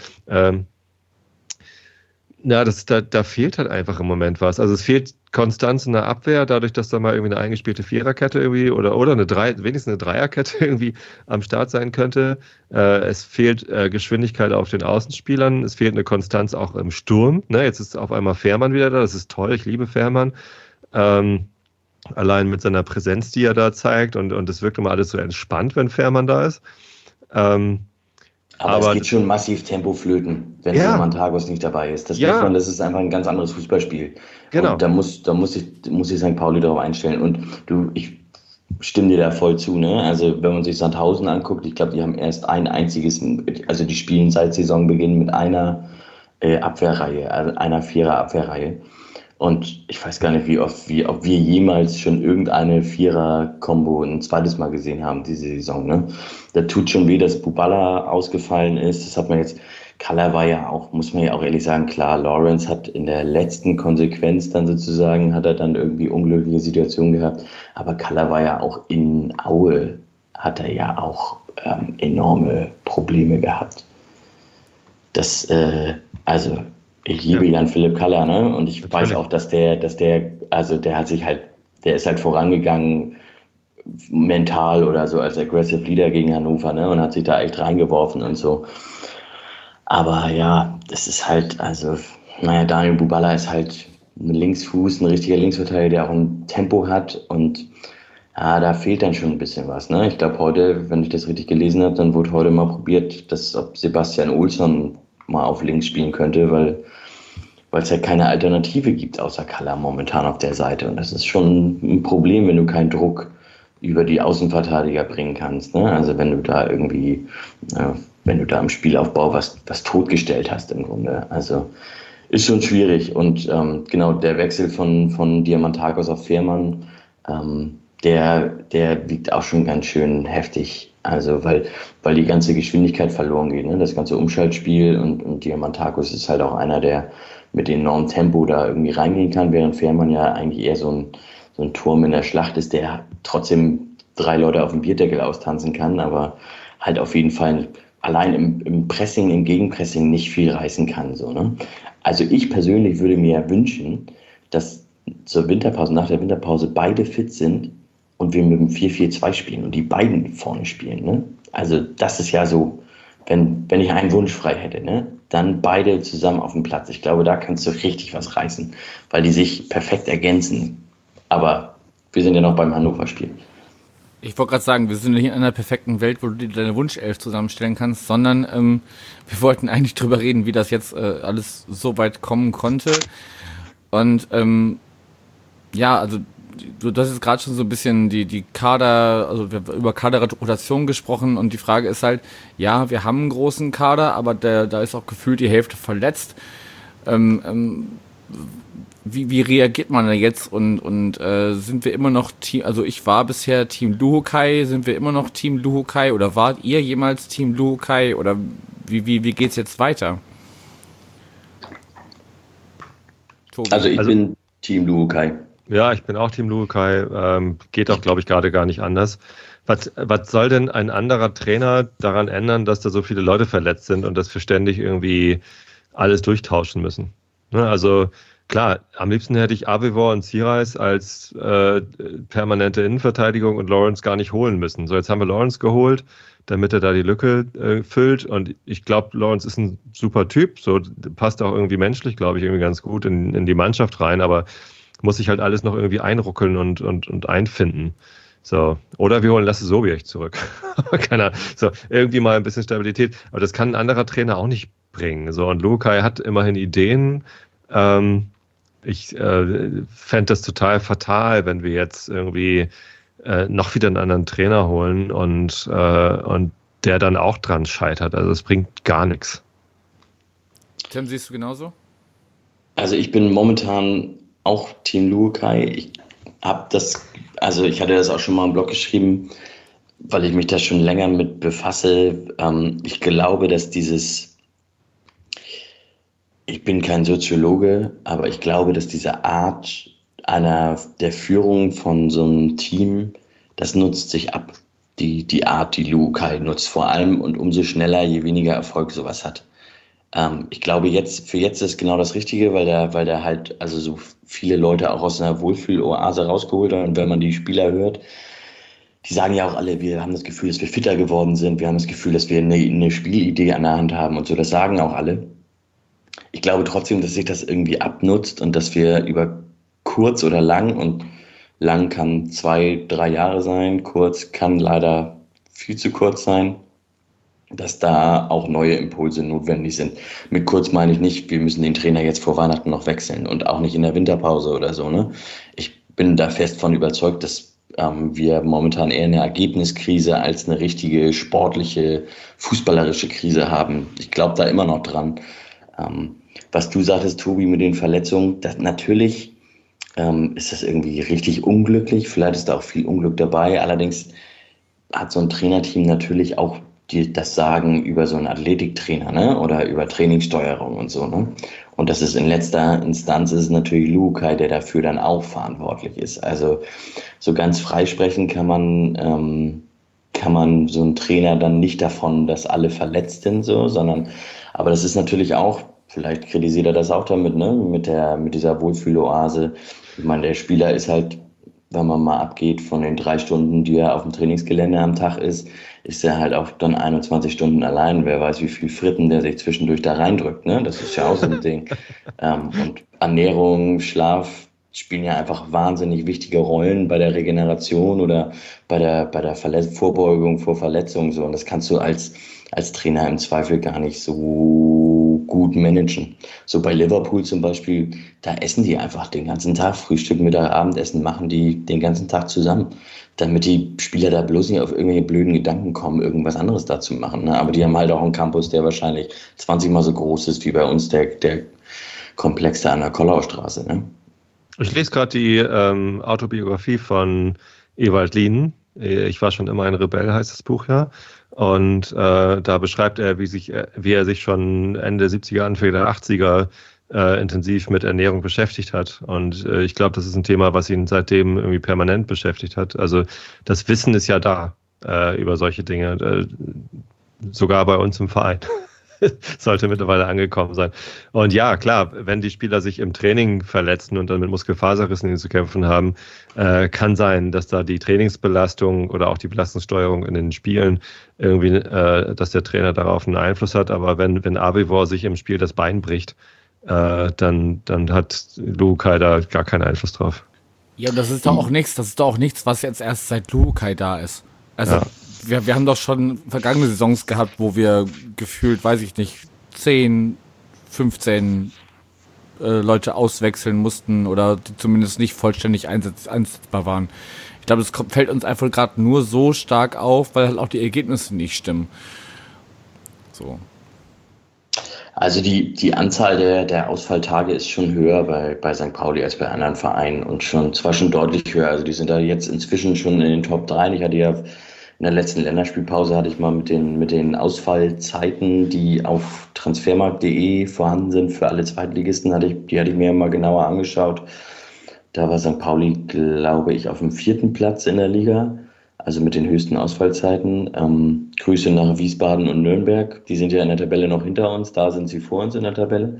[SPEAKER 3] Da fehlt halt einfach im Moment was. Also es fehlt Konstanz in der Abwehr, dadurch, dass da mal irgendwie eine eingespielte Viererkette irgendwie oder wenigstens eine Dreierkette irgendwie am Start sein könnte. Es fehlt Geschwindigkeit auf den Außenspielern. Es fehlt eine Konstanz auch im Sturm. Ne? Jetzt ist auf einmal Fährmann wieder da. Das ist toll. Ich liebe Fährmann. Allein mit seiner Präsenz, die er da zeigt. Und es wirkt immer alles so entspannt, wenn Fährmann da ist.
[SPEAKER 4] Aber es geht schon massiv Tempo flöten, wenn Mantagos nicht dabei ist. Das das ist einfach ein ganz anderes Fußballspiel.
[SPEAKER 3] Genau.
[SPEAKER 4] Und da muss sich St. Pauli darauf einstellen. Und ich stimme dir da voll zu, ne? Also wenn man sich Sandhausen anguckt, ich glaube, die haben erst ein einziges, also die spielen seit Saisonbeginn mit einer Abwehrreihe, also einer Vierer-Abwehrreihe. Und ich weiß gar nicht, ob wir jemals schon irgendeine Vierer-Kombo ein zweites Mal gesehen haben diese Saison. Ne? Da tut schon weh, dass Bubala ausgefallen ist. Das hat man jetzt. Kaller war ja auch, muss man ja auch ehrlich sagen, klar, Lawrence hat in der letzten Konsequenz dann sozusagen, hat er dann irgendwie unglückliche Situationen gehabt. Aber Kaller war ja auch in Aue, hat er ja auch enorme Probleme gehabt. Ich liebe Jan-Philipp Kaller, ne? Und ich weiß auch, dass der ist halt vorangegangen, mental oder so als Aggressive Leader gegen Hannover, ne? Und hat sich da echt reingeworfen und so. Aber ja, das ist halt, Daniel Bubala ist halt ein Linksfuß, ein richtiger Linksverteidiger, der auch ein Tempo hat und ja, da fehlt dann schon ein bisschen was, ne? Ich glaube heute, wenn ich das richtig gelesen habe, dann wurde heute mal probiert, ob Sebastian Olsson mal auf links spielen könnte, weil weil es ja keine Alternative gibt außer Kalla momentan auf der Seite. Und das ist schon ein Problem, wenn du keinen Druck über die Außenverteidiger bringen kannst. Ne? Also wenn du da irgendwie, wenn du da im Spielaufbau was totgestellt hast im Grunde. Also ist schon schwierig. Und genau, der Wechsel von Diamantakos auf Fährmann, der wiegt auch schon ganz schön heftig. Also weil die ganze Geschwindigkeit verloren geht, ne? Das ganze Umschaltspiel und Diamantakos ist halt auch einer, der mit enormem Tempo da irgendwie reingehen kann, während Fährmann ja eigentlich eher so ein Turm in der Schlacht ist, der trotzdem 3 Leute auf dem Bierdeckel austanzen kann, aber halt auf jeden Fall allein im Pressing, im Gegenpressing nicht viel reißen kann. So, ne? Also ich persönlich würde mir wünschen, dass zur Winterpause, nach der Winterpause beide fit sind und wir mit dem 4-4-2 spielen und die beiden vorne spielen. Ne? Also das ist ja so, wenn ich einen Wunsch frei hätte, ne? Dann beide zusammen auf dem Platz. Ich glaube, da kannst du richtig was reißen, weil die sich perfekt ergänzen. Aber wir sind ja noch beim Hannover-Spiel.
[SPEAKER 2] Ich wollte gerade sagen, wir sind nicht in einer perfekten Welt, wo du dir deine Wunschelf zusammenstellen kannst, sondern wir wollten eigentlich drüber reden, wie das jetzt alles so weit kommen konnte. Und also du hast jetzt gerade schon so ein bisschen die Kader, also wir haben über Kaderrotation gesprochen und die Frage ist halt, ja, wir haben einen großen Kader, aber da ist auch gefühlt die Hälfte verletzt. Wie reagiert man da jetzt und sind wir immer noch Team, also ich war bisher Team Luhukai, sind wir immer noch Team Luhukai oder wart ihr jemals Team Luhukai oder wie geht's jetzt weiter?
[SPEAKER 4] Tobi. Also ich bin Team Luhukai.
[SPEAKER 3] Ja, ich bin auch Team Luhukai, geht auch, glaube ich, gerade gar nicht anders. Was soll denn ein anderer Trainer daran ändern, dass da so viele Leute verletzt sind und dass wir ständig irgendwie alles durchtauschen müssen? Ne, also klar, am liebsten hätte ich Avivor und Sirais als permanente Innenverteidigung und Lawrence gar nicht holen müssen. So, jetzt haben wir Lawrence geholt, damit er da die Lücke füllt und ich glaube, Lawrence ist ein super Typ, so passt auch irgendwie menschlich, glaube ich, irgendwie ganz gut in die Mannschaft rein, aber muss sich halt alles noch irgendwie einruckeln und einfinden. So. Oder wir holen Lasse Sobiech zurück. Keine Ahnung. So, irgendwie mal ein bisschen Stabilität. Aber das kann ein anderer Trainer auch nicht bringen. So, und Luhukai hat immerhin Ideen. Ich fände das total fatal, wenn wir jetzt irgendwie noch wieder einen anderen Trainer holen und der dann auch dran scheitert. Also es bringt gar nichts.
[SPEAKER 2] Tim, siehst du genauso?
[SPEAKER 4] Also ich bin momentan auch Team Luhukai. Ich hatte das auch schon mal im Blog geschrieben, weil ich mich da schon länger mit befasse. Ich glaube, dass ich bin kein Soziologe, aber ich glaube, dass diese Art der Führung von so einem Team, das nutzt sich ab. Die Art, die Luhukai nutzt vor allem und umso schneller, je weniger Erfolg sowas hat. Ich glaube, für jetzt ist genau das Richtige, weil der halt also so viele Leute auch aus einer Wohlfühloase rausgeholt hat. Und wenn man die Spieler hört, die sagen ja auch alle, wir haben das Gefühl, dass wir fitter geworden sind. Wir haben das Gefühl, dass wir eine Spielidee an der Hand haben und so. Das sagen auch alle. Ich glaube trotzdem, dass sich das irgendwie abnutzt und dass wir über kurz oder lang, und lang kann 2-3 Jahre sein, kurz kann leider viel zu kurz sein, dass da auch neue Impulse notwendig sind. Mit kurz meine ich nicht, wir müssen den Trainer jetzt vor Weihnachten noch wechseln und auch nicht in der Winterpause oder so. Ne? Ich bin da fest von überzeugt, dass wir momentan eher eine Ergebniskrise als eine richtige sportliche, fußballerische Krise haben. Ich glaube da immer noch dran. Was du sagtest, Tobi, mit den Verletzungen, natürlich ist das irgendwie richtig unglücklich. Vielleicht ist da auch viel Unglück dabei. Allerdings hat so ein Trainerteam natürlich auch das Sagen über so einen Athletiktrainer, ne? Oder über Trainingssteuerung und so. Ne? Und das ist in letzter Instanz ist natürlich Luhukai, der dafür dann auch verantwortlich ist. Also so ganz freisprechen kann man so einen Trainer dann nicht davon, dass alle verletzt sind, so, aber das ist natürlich auch, vielleicht kritisiert er das auch damit, ne? Mit dieser Wohlfühloase. Ich meine, der Spieler ist halt, wenn man mal abgeht von den 3 Stunden, die er auf dem Trainingsgelände am Tag ist er halt auch dann 21 Stunden allein. Wer weiß, wie viel Fritten der sich zwischendurch da reindrückt. Ne? Das ist ja auch so ein Ding. Und Ernährung, Schlaf spielen ja einfach wahnsinnig wichtige Rollen bei der Regeneration oder bei der Vorbeugung vor Verletzungen. So. Und das kannst du als als Trainer im Zweifel gar nicht so gut managen. So bei Liverpool zum Beispiel, da essen die einfach den ganzen Tag, Frühstück, Mittag, Abendessen machen die den ganzen Tag zusammen, damit die Spieler da bloß nicht auf irgendwelche blöden Gedanken kommen, irgendwas anderes da zu machen. Ne? Aber die haben halt auch einen Campus, der wahrscheinlich 20 Mal so groß ist wie bei uns der Komplex da an der Kollaustraße. Ne?
[SPEAKER 3] Ich lese gerade die Autobiografie von Ewald Lien. Ich war schon immer ein Rebell, heißt das Buch ja. Und da beschreibt er, wie er sich schon Ende 70er, Anfang der 80er intensiv mit Ernährung beschäftigt hat. Und ich glaube, das ist ein Thema, was ihn seitdem irgendwie permanent beschäftigt hat. Also das Wissen ist ja da über solche Dinge, sogar bei uns im Verein. Sollte mittlerweile angekommen sein. Und ja, klar, wenn die Spieler sich im Training verletzen und dann mit Muskelfaserrissen zu kämpfen haben, kann sein, dass da die Trainingsbelastung oder auch die Belastungssteuerung in den Spielen irgendwie, dass der Trainer darauf einen Einfluss hat. Aber wenn Abivor sich im Spiel das Bein bricht, dann hat Lukai da gar keinen Einfluss drauf.
[SPEAKER 2] Ja, und das ist doch auch nichts, was jetzt erst seit Lukai da ist. Also wir haben doch schon vergangene Saisons gehabt, wo wir gefühlt, weiß ich nicht, 10, 15 Leute auswechseln mussten oder die zumindest nicht vollständig einsetzbar waren. Ich glaube, das fällt uns einfach gerade nur so stark auf, weil halt auch die Ergebnisse nicht stimmen. So.
[SPEAKER 4] Also die Anzahl der Ausfalltage ist schon höher bei St. Pauli als bei anderen Vereinen und zwar schon deutlich höher. Also die sind da jetzt inzwischen schon in den Top 3. Ich hatte ja in der letzten Länderspielpause hatte ich mal mit den Ausfallzeiten, die auf transfermarkt.de vorhanden sind für alle Zweitligisten, die hatte ich mir mal genauer angeschaut. Da war St. Pauli, glaube ich, auf dem 4. Platz in der Liga, also mit den höchsten Ausfallzeiten. Grüße nach Wiesbaden und Nürnberg, die sind ja in der Tabelle noch hinter uns, da sind sie vor uns in der Tabelle.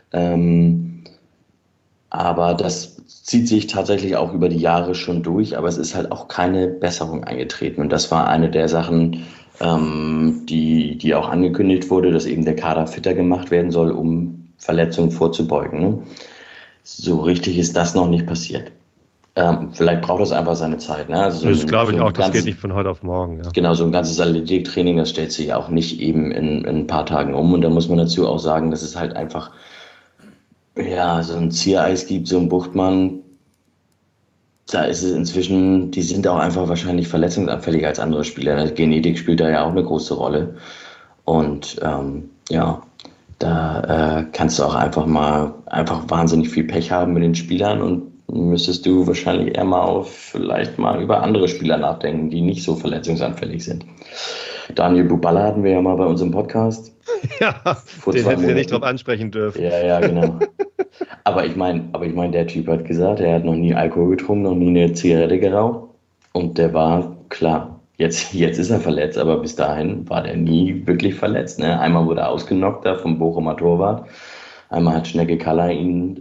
[SPEAKER 4] Aber das zieht sich tatsächlich auch über die Jahre schon durch, aber es ist halt auch keine Besserung eingetreten. Und das war eine der Sachen, die auch angekündigt wurde, dass eben der Kader fitter gemacht werden soll, um Verletzungen vorzubeugen. Ne? So richtig ist das noch nicht passiert. Vielleicht braucht es einfach seine Zeit. Ne? Also
[SPEAKER 3] das glaube ich auch, das geht nicht von heute auf morgen. Ja.
[SPEAKER 4] Genau, so ein ganzes Athletiktraining, das stellt sich auch nicht eben in ein paar Tagen um. Und da muss man dazu auch sagen, dass es halt einfach so ein Ziereis gibt, so ein Buchtmann, da ist es inzwischen, die sind auch einfach wahrscheinlich verletzungsanfälliger als andere Spieler. Genetik spielt da ja auch eine große Rolle. Und da kannst du auch einfach wahnsinnig viel Pech haben mit den Spielern und müsstest du wahrscheinlich eher vielleicht mal über andere Spieler nachdenken, die nicht so verletzungsanfällig sind. Daniel Buballa hatten wir ja mal bei uns im Podcast.
[SPEAKER 3] Ja, den hätten wir nicht drauf ansprechen dürfen.
[SPEAKER 4] Ja, genau. Aber ich meine, der Typ hat gesagt, er hat noch nie Alkohol getrunken, noch nie eine Zigarette geraucht. Und der war, klar, jetzt ist er verletzt, aber bis dahin war der nie wirklich verletzt. Ne? Einmal wurde er ausgenockt da vom Bochumer Torwart. Einmal hat Schnecke Kaller ihn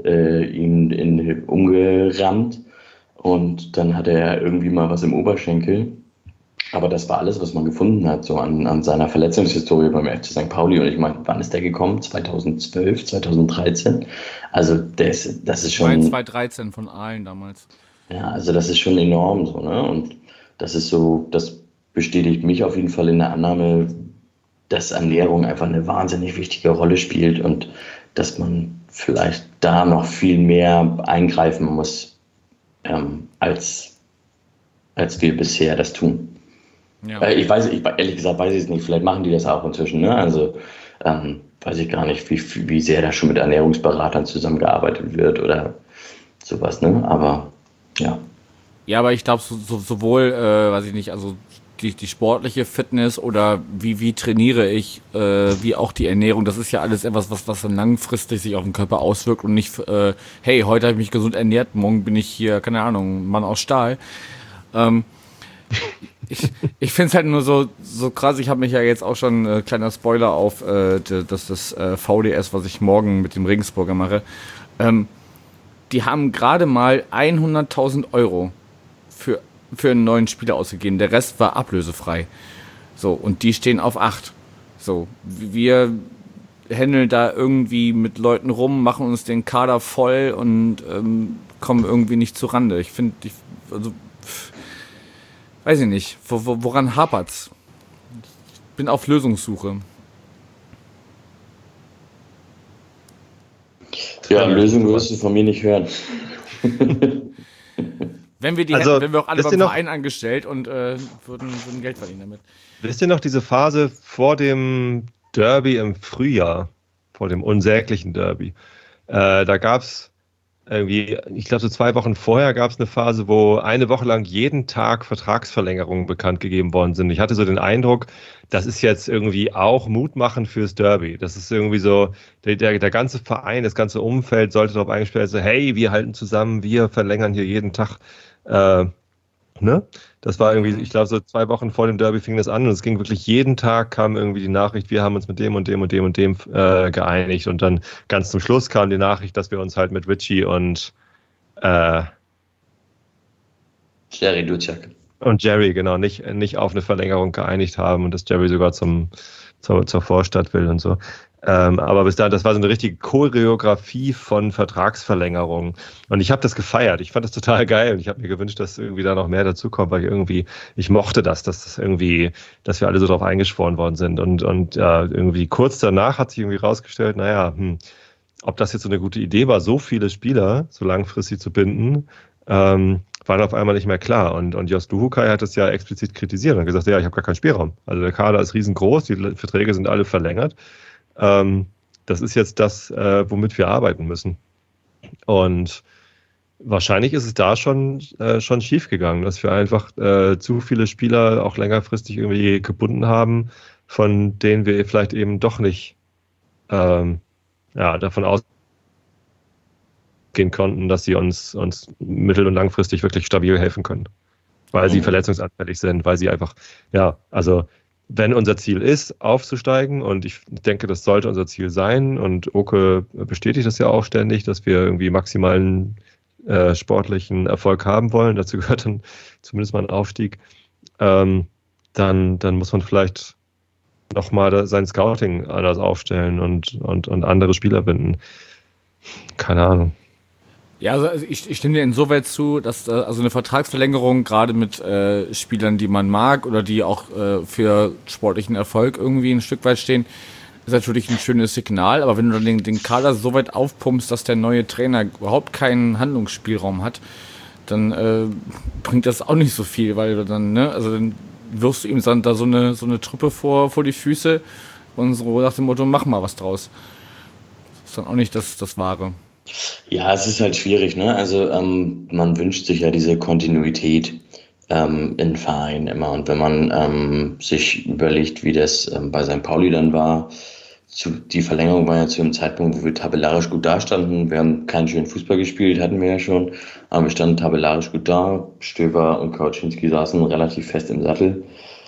[SPEAKER 4] umgerammt. Und dann hatte er irgendwie mal was im Oberschenkel. Aber das war alles, was man gefunden hat, so an seiner Verletzungshistorie beim FC St. Pauli. Und ich meine, wann ist der gekommen? 2012, 2013? Also das ist schon...
[SPEAKER 2] 2013 von Aalen damals.
[SPEAKER 4] Ja, also das ist schon enorm so, ne? Und das ist so, das bestätigt mich auf jeden Fall in der Annahme, dass Ernährung einfach eine wahnsinnig wichtige Rolle spielt und dass man vielleicht da noch viel mehr eingreifen muss, als wir bisher das tun. Ja. Ehrlich gesagt weiß ich es nicht. Vielleicht machen die das auch inzwischen. Ne? Also weiß ich gar nicht, wie sehr da schon mit Ernährungsberatern zusammengearbeitet wird oder sowas. Ne? Aber ja.
[SPEAKER 2] Ja, aber ich glaube sowohl, weiß ich nicht, also die sportliche Fitness oder wie trainiere ich, wie auch die Ernährung, das ist ja alles etwas, was dann langfristig sich auf den Körper auswirkt und nicht, hey, heute habe ich mich gesund ernährt, morgen bin ich hier, keine Ahnung, Mann aus Stahl. Ich finde es halt nur so krass, ich habe mich ja jetzt auch schon, kleiner Spoiler auf das VDS, was ich morgen mit dem Regensburger mache, die haben gerade mal 100.000 Euro für einen neuen Spieler ausgegeben, der Rest war ablösefrei. So, und die stehen auf 8. So, wir händeln da irgendwie mit Leuten rum, machen uns den Kader voll und kommen irgendwie nicht zurande. Ich finde, weiß ich nicht, woran hapert's? Ich bin auf Lösungssuche.
[SPEAKER 4] Ja, Lösung wirst du von mir nicht hören.
[SPEAKER 2] Wenn wir die hätten, wenn wir auch alle beim Verein angestellt und würden Geld verdienen damit.
[SPEAKER 3] Wisst ihr noch diese Phase vor dem Derby im Frühjahr, vor dem unsäglichen Derby? Da gab es irgendwie, ich glaube so 2 Wochen vorher gab es eine Phase, wo eine Woche lang jeden Tag Vertragsverlängerungen bekannt gegeben worden sind. Ich hatte so den Eindruck, das ist jetzt irgendwie auch mutmachend fürs Derby. Das ist irgendwie so, der ganze Verein, das ganze Umfeld sollte darauf eingestellt sein, hey, wir halten zusammen, wir verlängern hier jeden Tag. Ne? Das war irgendwie, ich glaube, so 2 Wochen vor dem Derby fing das an und es ging wirklich jeden Tag kam irgendwie die Nachricht, wir haben uns mit dem und dem und dem und dem geeinigt und dann ganz zum Schluss kam die Nachricht, dass wir uns halt mit Richie und
[SPEAKER 4] Jerry Duciak.
[SPEAKER 3] Und Jerry, genau, nicht auf eine Verlängerung geeinigt haben und dass Jerry sogar zur Vorstadt will und so. Aber bis dahin, das war so eine richtige Choreografie von Vertragsverlängerungen. Und ich habe das gefeiert. Ich fand das total geil und ich habe mir gewünscht, dass irgendwie da noch mehr dazukommt, weil ich mochte dass wir alle so drauf eingeschworen worden sind. Und irgendwie kurz danach hat sich irgendwie rausgestellt, ob das jetzt so eine gute Idee war, so viele Spieler so langfristig zu binden, war auf einmal nicht mehr klar. Und Jos Luhukay hat es ja explizit kritisiert und gesagt, ja, ich habe gar keinen Spielraum. Also der Kader ist riesengroß, die Verträge sind alle verlängert. Das ist jetzt das, womit wir arbeiten müssen. Und wahrscheinlich ist es da schon schief gegangen, dass wir einfach zu viele Spieler auch längerfristig irgendwie gebunden haben, von denen wir vielleicht eben doch nicht davon ausgehen konnten, dass sie uns mittel- und langfristig wirklich stabil helfen können. Weil sie verletzungsanfällig sind, weil sie einfach, wenn unser Ziel ist, aufzusteigen, und ich denke, das sollte unser Ziel sein, und Oke bestätigt das ja auch ständig, dass wir irgendwie maximalen sportlichen Erfolg haben wollen, dazu gehört dann zumindest mal ein Aufstieg, dann muss man vielleicht nochmal sein Scouting anders aufstellen und andere Spieler binden. Keine Ahnung.
[SPEAKER 2] Ja, also ich stimme dir insoweit zu, dass also eine Vertragsverlängerung gerade mit Spielern, die man mag oder die auch für sportlichen Erfolg irgendwie ein Stück weit stehen, ist natürlich ein schönes Signal. Aber wenn du dann den Kader so weit aufpumpst, dass der neue Trainer überhaupt keinen Handlungsspielraum hat, dann bringt das auch nicht so viel, weil du dann, dann wirfst du ihm dann da so eine Truppe vor die Füße und so nach dem Motto, mach mal was draus. Das ist dann auch nicht das Wahre.
[SPEAKER 4] Ja, es ist halt schwierig, ne? Also man wünscht sich ja diese Kontinuität im Verein immer. Und wenn man sich überlegt, wie das bei St. Pauli dann war, die Verlängerung war ja zu einem Zeitpunkt, wo wir tabellarisch gut dastanden. Wir haben keinen schönen Fußball gespielt, hatten wir ja schon, aber wir standen tabellarisch gut da. Stöber und Kauczynski saßen relativ fest im Sattel.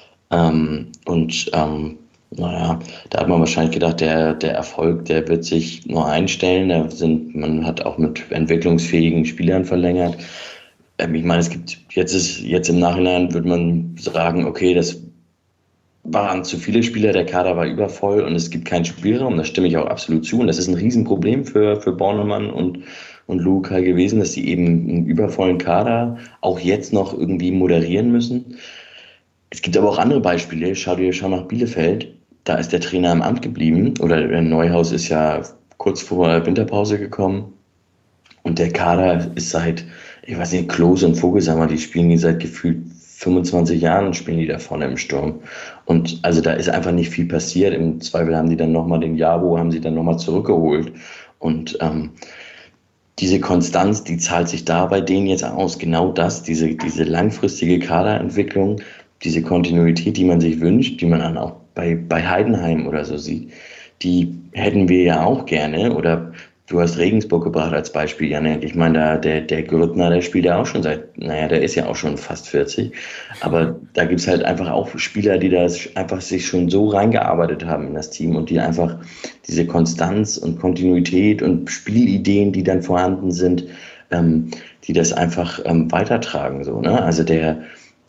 [SPEAKER 4] Da hat man wahrscheinlich gedacht, der Erfolg, der wird sich nur einstellen. Man hat auch mit entwicklungsfähigen Spielern verlängert. Ich meine, es gibt jetzt im Nachhinein würde man sagen, okay, das waren zu viele Spieler, der Kader war übervoll und es gibt keinen Spielraum. Da stimme ich auch absolut zu. Und das ist ein Riesenproblem für Bornemann und Luhukay gewesen, dass sie eben einen übervollen Kader auch jetzt noch irgendwie moderieren müssen. Es gibt aber auch andere Beispiele. Schau nach Bielefeld. Da ist der Trainer im Amt geblieben. Oder der Neuhaus ist ja kurz vor der Winterpause gekommen. Und der Kader ist seit, ich weiß nicht, Klose und Vogelsammer, die spielen die seit gefühlt 25 Jahren, spielen die da vorne im Sturm. Und also da ist einfach nicht viel passiert. Im Zweifel haben die dann nochmal den Jabo, haben sie dann nochmal zurückgeholt. Und diese Konstanz, die zahlt sich da bei denen jetzt aus. Genau das, diese langfristige Kaderentwicklung, diese Kontinuität, die man sich wünscht, die man dann auch bei Heidenheim oder so sieht, die hätten wir ja auch gerne. Oder du hast Regensburg gebracht als Beispiel, Janek. Ich meine, der Gürtner, der spielt ja auch schon der ist ja auch schon fast 40. Aber da gibt es halt einfach auch Spieler, die da einfach sich schon so reingearbeitet haben in das Team und die einfach diese Konstanz und Kontinuität und Spielideen, die dann vorhanden sind, die das einfach weitertragen. So, ne? Also der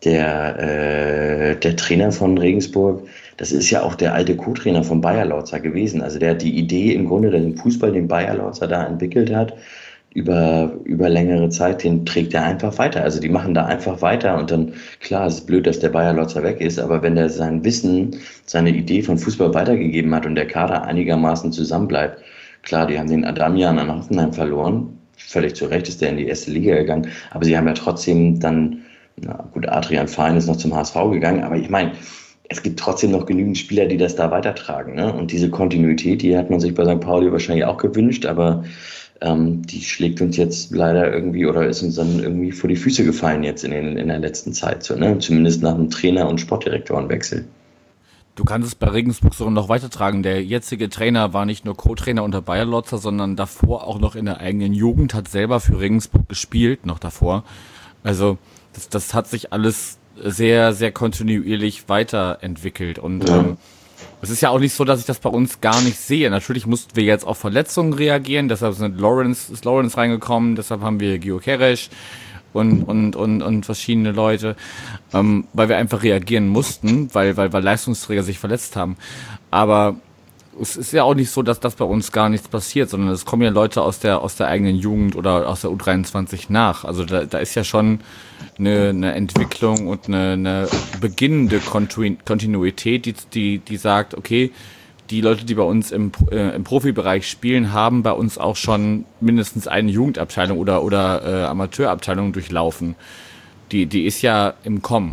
[SPEAKER 4] Trainer von Regensburg, das ist ja auch der alte Co-Trainer von Bayer Lorzer gewesen. Also der hat die Idee im Grunde, den Fußball, den Bayer Lorzer da entwickelt hat, über längere Zeit, den trägt er einfach weiter. Also die machen da einfach weiter und dann, klar, es ist blöd, dass der Bayer Lorzer weg ist, aber wenn der sein Wissen, seine Idee von Fußball weitergegeben hat und der Kader einigermaßen zusammenbleibt, Klar, die haben den Adamian an Hoffenheim verloren. Völlig zu Recht ist der in die erste Liga gegangen. Aber sie haben ja trotzdem dann, na gut, Adrian Fein ist noch zum HSV gegangen. Aber ich meine, es gibt trotzdem noch genügend Spieler, die das da weitertragen. Ne? Und diese Kontinuität, die hat man sich bei St. Pauli wahrscheinlich auch gewünscht. Aber die schlägt uns jetzt leider irgendwie oder ist uns dann irgendwie vor die Füße gefallen jetzt in der letzten Zeit. So, ne? Zumindest nach dem Trainer- und Sportdirektorenwechsel.
[SPEAKER 2] Du kannst es bei Regensburg sogar noch weitertragen. Der jetzige Trainer war nicht nur Co-Trainer unter Bayer Lotzer, sondern davor auch noch in der eigenen Jugend, hat selber für Regensburg gespielt, noch davor. Also das hat sich alles sehr, sehr kontinuierlich weiterentwickelt. Und es ist ja auch nicht so, dass ich das bei uns gar nicht sehe. Natürlich mussten wir jetzt auf Verletzungen reagieren, deshalb ist Lawrence reingekommen, deshalb haben wir Gio Keresch und verschiedene Leute, weil wir einfach reagieren mussten, weil Leistungsträger sich verletzt haben. Aber es ist ja auch nicht so, dass das bei uns gar nichts passiert, sondern es kommen ja Leute aus der eigenen Jugend oder aus der U23 nach. Also da ist ja schon eine Entwicklung und eine beginnende Kontinuität, die sagt, okay, die Leute, die bei uns im Profibereich spielen, haben bei uns auch schon mindestens eine Jugendabteilung oder Amateurabteilung durchlaufen. Die ist ja im Kommen.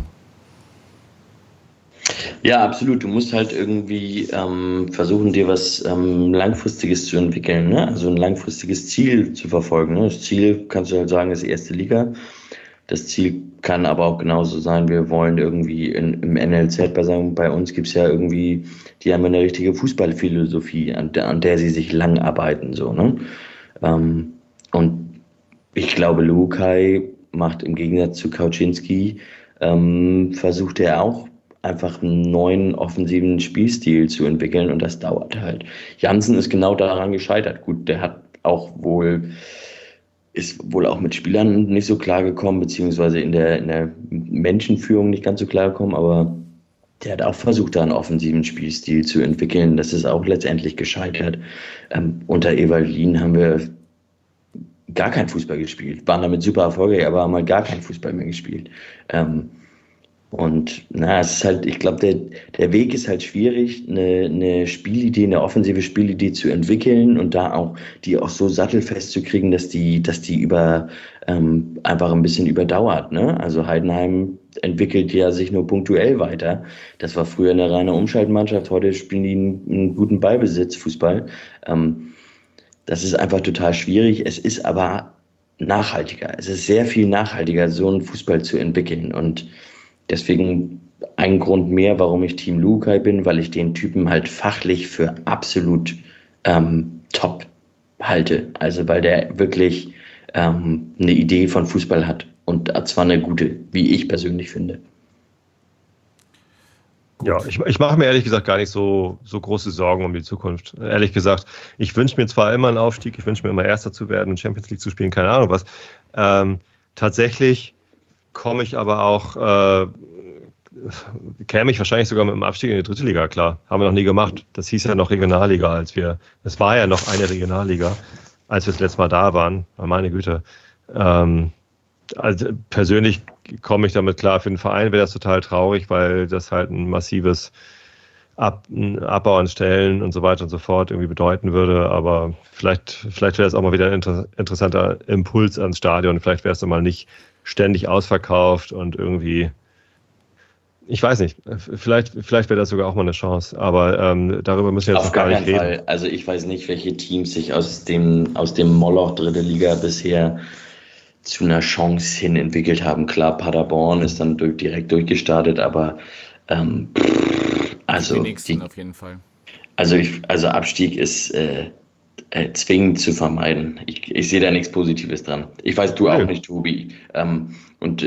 [SPEAKER 4] Ja, absolut. Du musst halt irgendwie versuchen, dir was Langfristiges zu entwickeln, ne? Also ein langfristiges Ziel zu verfolgen. Ne? Das Ziel, kannst du halt sagen, ist erste Liga. Das Ziel kann aber auch genauso sein, wir wollen irgendwie im NLZ bei uns gibt es ja irgendwie, die haben eine richtige Fußballphilosophie, an der sie sich lang arbeiten. So, ne? Und ich glaube, Lukai macht im Gegensatz zu Kauczynski, versucht er auch einfach einen neuen offensiven Spielstil zu entwickeln und das dauert halt. Jansen ist genau daran gescheitert. Gut, der hat auch ist wohl auch mit Spielern nicht so klar gekommen, beziehungsweise in der Menschenführung nicht ganz so klar gekommen, aber der hat auch versucht, da einen offensiven Spielstil zu entwickeln. Das ist auch letztendlich gescheitert. Unter Evalin haben wir gar keinen Fußball gespielt, waren damit super erfolgreich, aber haben halt gar keinen Fußball mehr gespielt. Und es ist halt, ich glaube, der Weg ist halt schwierig, eine Spielidee, eine offensive Spielidee zu entwickeln und da auch die auch so sattelfest zu kriegen, dass die über einfach ein bisschen überdauert. Ne? Also Heidenheim entwickelt ja sich nur punktuell weiter. Das war früher eine reine Umschaltmannschaft, heute spielen die einen guten Ballbesitz, Fußball. Das ist einfach total schwierig. Es ist aber nachhaltiger. Es ist sehr viel nachhaltiger, so einen Fußball zu entwickeln. Und deswegen ein Grund mehr, warum ich Team Lukai bin, weil ich den Typen halt fachlich für absolut top halte. Also weil der wirklich eine Idee von Fußball hat und zwar eine gute, wie ich persönlich finde.
[SPEAKER 3] Ja, ich mache mir ehrlich gesagt gar nicht so große Sorgen um die Zukunft. Ehrlich gesagt, ich wünsche mir zwar immer einen Aufstieg, ich wünsche mir immer Erster zu werden und Champions League zu spielen, keine Ahnung was. Tatsächlich komme ich aber auch, käme ich wahrscheinlich sogar mit dem Abstieg in die dritte Liga, klar. Haben wir noch nie gemacht. Das hieß ja noch Regionalliga, es war ja noch eine Regionalliga, als wir das letzte Mal da waren. Meine Güte. Also persönlich komme ich damit klar. Für den Verein wäre das total traurig, weil das halt ein massives Abbau an Stellen und so weiter und so fort irgendwie bedeuten würde. Aber vielleicht wäre es auch mal wieder ein interessanter Impuls ans Stadion. Vielleicht wäre es dann mal nicht ständig ausverkauft und irgendwie, ich weiß nicht, vielleicht wäre das sogar auch mal eine Chance, aber darüber müssen wir jetzt noch gar nicht reden. Auf gar keinen Fall.
[SPEAKER 4] Also ich weiß nicht, welche Teams sich aus dem Moloch dritte Liga bisher zu einer Chance hin entwickelt haben. Klar, Paderborn ist dann direkt durchgestartet, aber also
[SPEAKER 2] die nächsten auf jeden Fall.
[SPEAKER 4] Also Abstieg ist zwingend zu vermeiden. Ich sehe da nichts Positives dran. Ich weiß, du auch nicht, Tobi. Ich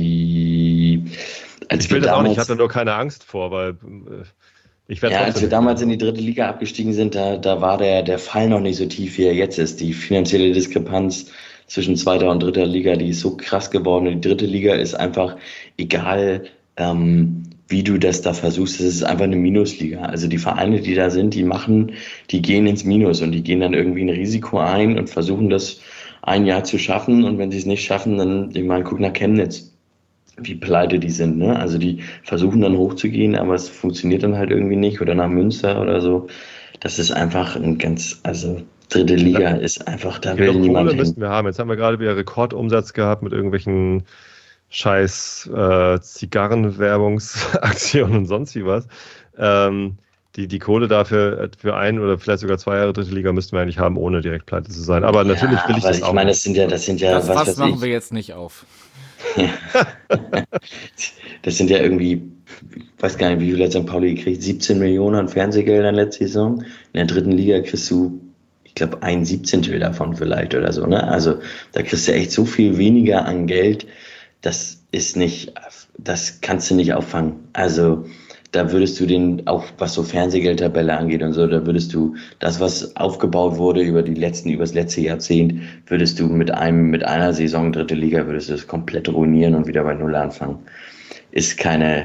[SPEAKER 4] will das auch nicht, ich hatte nur keine Angst vor, weil ich werde als wir damals in die dritte Liga abgestiegen sind, da war der Fall noch nicht so tief, wie er jetzt ist. Die finanzielle Diskrepanz zwischen zweiter und dritter Liga, die ist so krass geworden. Und die dritte Liga ist einfach, egal wie du das da versuchst, das ist einfach eine Minusliga. Also die Vereine, die da sind, die gehen ins Minus und die gehen dann irgendwie ein Risiko ein und versuchen das ein Jahr zu schaffen. Und wenn sie es nicht schaffen, dann, ich meine, guck nach Chemnitz, wie pleite die sind. Ne? Also die versuchen dann hochzugehen, aber es funktioniert dann halt irgendwie nicht. Oder nach Münster oder so. Das ist einfach dritte Liga ist einfach, da will
[SPEAKER 3] Genug
[SPEAKER 4] niemand
[SPEAKER 3] Kohle
[SPEAKER 4] hin.
[SPEAKER 3] müssten wir haben. Jetzt haben wir gerade wieder Rekordumsatz gehabt mit irgendwelchen scheiß Zigarrenwerbungsaktionen und sonst wie was. Die Kohle dafür für ein oder vielleicht sogar 2 Jahre dritte Liga müssten wir eigentlich haben, ohne direkt pleite zu sein. Aber natürlich will ich
[SPEAKER 4] aber
[SPEAKER 3] das auch.
[SPEAKER 4] Ich meine, das sind ja,
[SPEAKER 2] Das
[SPEAKER 4] was
[SPEAKER 2] Fass
[SPEAKER 4] weiß
[SPEAKER 2] machen
[SPEAKER 4] ich.
[SPEAKER 2] wir jetzt nicht auf.
[SPEAKER 4] Das sind ja irgendwie, ich weiß gar nicht, wie viel hat St. Pauli gekriegt, 17 Millionen an Fernsehgeldern letzte Saison. In der dritten Liga kriegst du, ich glaube, 1/17 davon vielleicht oder so, ne? Also da kriegst du echt so viel weniger an Geld, das kannst du nicht auffangen. Also da würdest du auch was so Fernsehgeldtabelle angeht und so, da würdest du das, was aufgebaut wurde über das letzte Jahrzehnt, würdest du mit einer Saison dritte Liga, würdest du das komplett ruinieren und wieder bei Null anfangen. Ist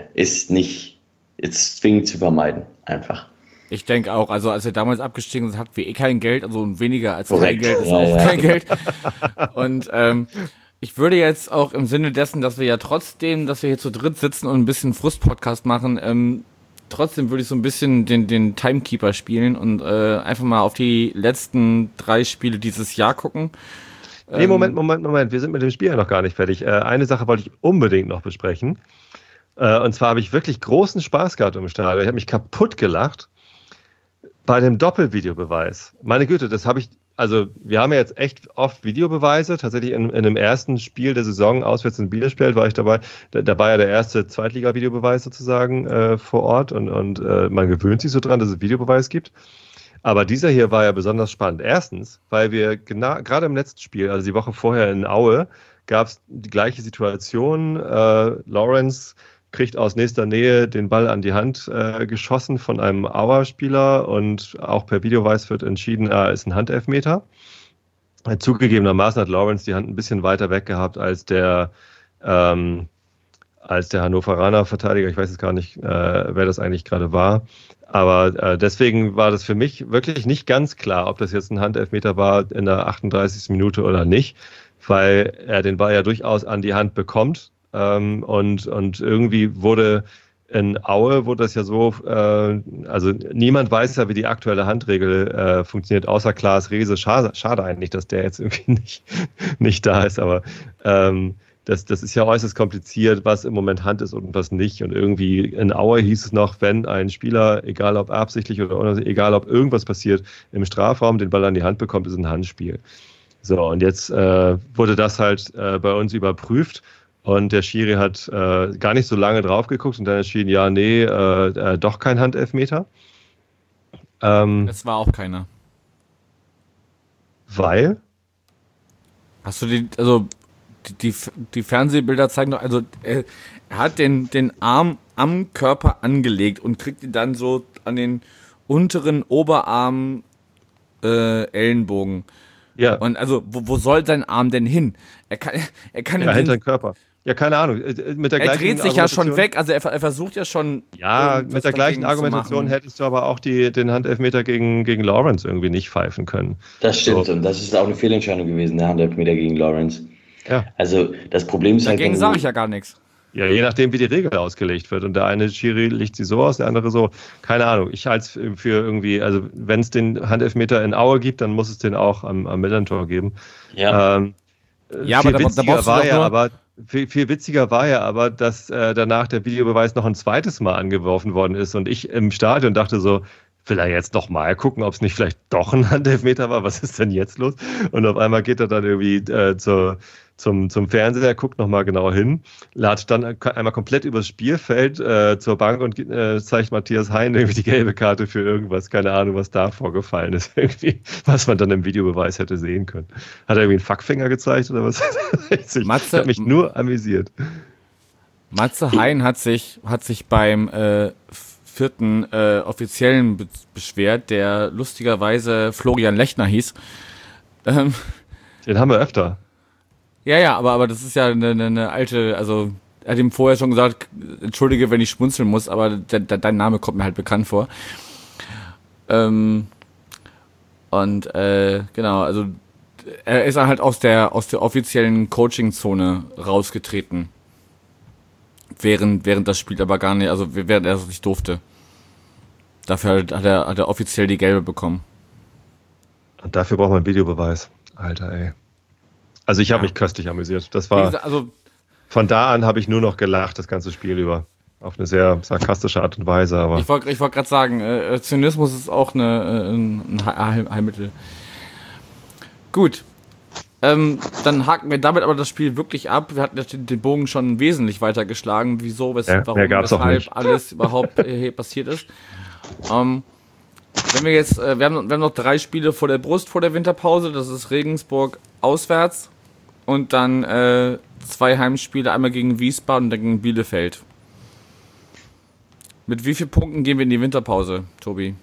[SPEAKER 4] zwingend zu vermeiden, einfach.
[SPEAKER 2] Ich denke auch, also als wir damals abgestiegen sind, hatten wir kein Geld, also weniger als
[SPEAKER 4] Korrekt.
[SPEAKER 2] kein Geld ist auch kein Geld. Und ich würde jetzt auch im Sinne dessen, dass wir ja trotzdem, dass wir hier zu dritt sitzen und ein bisschen Frust-Podcast machen, trotzdem würde ich so ein bisschen den Timekeeper spielen und einfach mal auf die letzten 3 Spiele dieses Jahr gucken.
[SPEAKER 3] Nee, Moment. Wir sind mit dem Spiel ja noch gar nicht fertig. Eine Sache wollte ich unbedingt noch besprechen. Und zwar habe ich wirklich großen Spaß gehabt im Stadion. Ich habe mich kaputt gelacht bei dem Doppelvideobeweis. Meine Güte, das habe ich. Also wir haben ja jetzt echt oft Videobeweise. Tatsächlich in dem ersten Spiel der Saison auswärts in Bielefeld war ich dabei. Da war ja der erste Zweitliga-Videobeweis sozusagen vor Ort und man gewöhnt sich so dran, dass es Videobeweis gibt. Aber dieser hier war ja besonders spannend. Erstens, weil wir gerade im letzten Spiel, also die Woche vorher in Aue, gab es die gleiche Situation. Lawrence kriegt aus nächster Nähe den Ball an die Hand geschossen von einem Auer-Spieler und auch per Videobeweis wird entschieden, ist ein Handelfmeter. Zugegebenermaßen hat Lawrence die Hand ein bisschen weiter weg gehabt als der Hannoveraner Verteidiger. Ich weiß jetzt gar nicht, wer das eigentlich gerade war. Aber deswegen war das für mich wirklich nicht ganz klar, ob das jetzt ein Handelfmeter war in der 38. Minute oder nicht, weil er den Ball ja durchaus an die Hand bekommt. Und irgendwie wurde in Aue das ja so, also niemand weiß ja, wie die aktuelle Handregel funktioniert, außer Klaas Reese. Schade eigentlich, dass der jetzt irgendwie nicht da ist, aber das ist ja äußerst kompliziert, was im Moment Hand ist und was nicht. Und irgendwie in Aue hieß es noch, wenn ein Spieler, egal ob absichtlich oder egal ob irgendwas passiert, im Strafraum den Ball an die Hand bekommt, ist ein Handspiel. So, und jetzt wurde das halt bei uns überprüft. Und der Schiri hat gar nicht so lange drauf geguckt und dann entschieden, ja, nee, doch kein Handelfmeter.
[SPEAKER 2] Es war auch keiner.
[SPEAKER 3] Weil?
[SPEAKER 2] Hast du die Fernsehbilder zeigen doch, also er hat den Arm am Körper angelegt und kriegt ihn dann so an den unteren Oberarm Ellenbogen.
[SPEAKER 3] Ja.
[SPEAKER 2] Und also, wo soll sein Arm denn hin? Er kann
[SPEAKER 3] ja, hinter den Körper. Ja, keine Ahnung.
[SPEAKER 2] Er dreht sich ja schon weg, also er versucht ja schon.
[SPEAKER 3] Ja, mit der gleichen Argumentation hättest du aber auch den Handelfmeter gegen Lawrence irgendwie nicht pfeifen können.
[SPEAKER 4] Das stimmt, und das ist auch eine Fehlentscheidung gewesen, der Handelfmeter gegen Lawrence.
[SPEAKER 3] Ja.
[SPEAKER 4] Also das Problem ist
[SPEAKER 2] dagegen sage ich ja gar nichts.
[SPEAKER 3] Ja, je nachdem, wie die Regel ausgelegt wird. Und der eine Schiri legt sie so aus, der andere so. Keine Ahnung. Ich halte es für irgendwie, also wenn es den Handelfmeter in Aue gibt, dann muss es den auch am Millantor geben.
[SPEAKER 4] Ja.
[SPEAKER 2] Ja, aber
[SPEAKER 3] viel witziger war ja aber, dass danach der Videobeweis noch ein zweites Mal angeworfen worden ist. Und ich im Stadion dachte so, will er jetzt noch mal gucken, ob es nicht vielleicht doch ein Handelfmeter war? Was ist denn jetzt los? Und auf einmal geht er dann irgendwie zum Fernseher, guckt nochmal genau hin, latscht dann einmal komplett übers Spielfeld zur Bank und zeigt Matthias Hein irgendwie die gelbe Karte für irgendwas. Keine Ahnung, was da vorgefallen ist. Irgendwie, was man dann im Videobeweis hätte sehen können. Hat er irgendwie einen Fuckfinger gezeigt oder was? Ich habe mich nur amüsiert.
[SPEAKER 2] Matze Hein hat sich beim 4. Offiziellen beschwert, der lustigerweise Florian Lechner hieß.
[SPEAKER 3] Den haben wir öfter.
[SPEAKER 2] Ja, aber das ist ja eine alte, also er hat ihm vorher schon gesagt, entschuldige, wenn ich schmunzeln muss, aber dein Name kommt mir halt bekannt vor. Genau, also er ist halt aus der offiziellen Coaching-Zone rausgetreten. Während das Spiel aber gar nicht, also während er es nicht durfte. Dafür hat er offiziell die gelbe bekommen.
[SPEAKER 3] Und dafür braucht man einen Videobeweis. Alter, ey. Also ich habe mich köstlich amüsiert. Das war, von da an habe ich nur noch gelacht, das ganze Spiel über. Auf eine sehr sarkastische Art und Weise. Aber
[SPEAKER 2] ich wollte gerade sagen, Zynismus ist auch ein Heilmittel. Gut. Dann haken wir damit aber das Spiel wirklich ab. Wir hatten ja den Bogen schon wesentlich weiter geschlagen. Wieso, weshalb alles überhaupt passiert ist. Wenn wir jetzt, wir haben noch 3 Spiele vor der Brust vor der Winterpause. Das ist Regensburg auswärts und dann 2 Heimspiele, einmal gegen Wiesbaden und dann gegen Bielefeld. Mit wie vielen Punkten gehen wir in die Winterpause, Tobi?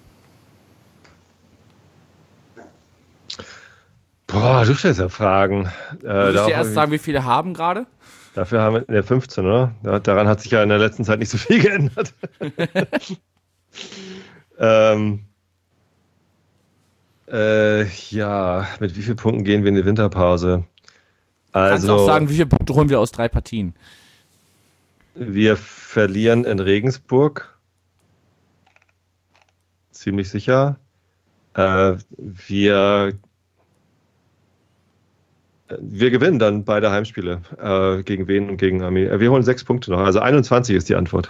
[SPEAKER 3] Boah, du stellst ja Fragen.
[SPEAKER 2] Du musst dir erst sagen, wie viele haben gerade?
[SPEAKER 3] Dafür haben wir 15, oder? Ja, daran hat sich ja in der letzten Zeit nicht so viel geändert. Ja, mit wie vielen Punkten gehen wir in die Winterpause?
[SPEAKER 2] Also, du kannst auch sagen, wie viele Punkte holen wir aus 3 Partien?
[SPEAKER 3] Wir verlieren in Regensburg. Ziemlich sicher. Wir gewinnen dann beide Heimspiele. Gegen Wien und gegen Armee. Wir holen 6 Punkte noch. Also 21 ist die Antwort.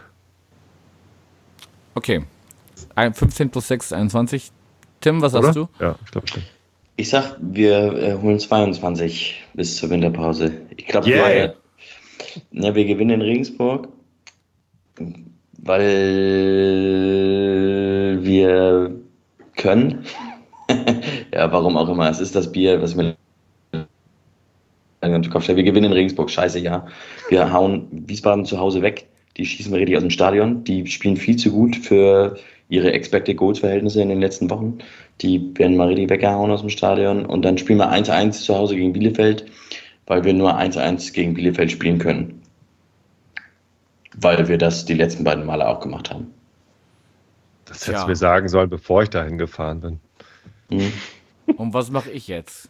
[SPEAKER 2] Okay. 15 plus 6 ist 21. Tim, was sagst du?
[SPEAKER 3] Ja, ich glaube schon.
[SPEAKER 4] Ich sag, wir holen 22 bis zur Winterpause. Ich glaube, wir gewinnen in Regensburg, weil wir können. Ja, warum auch immer. Es ist das Bier, was mir den Kopf stellt. Wir gewinnen in Regensburg. Scheiße, ja. Wir hauen Wiesbaden zu Hause weg. Die schießen wir richtig aus dem Stadion. Die spielen viel zu gut für ihre Expected Goals Verhältnisse in den letzten Wochen. Die werden mal richtig weggehauen aus dem Stadion. Und dann spielen wir 1-1 zu Hause gegen Bielefeld, weil wir nur 1-1 gegen Bielefeld spielen können. Weil wir das die letzten beiden Male auch gemacht haben.
[SPEAKER 3] Das hättest du mir sagen sollen, bevor ich dahin gefahren bin.
[SPEAKER 4] Mhm.
[SPEAKER 2] Und was mache ich jetzt?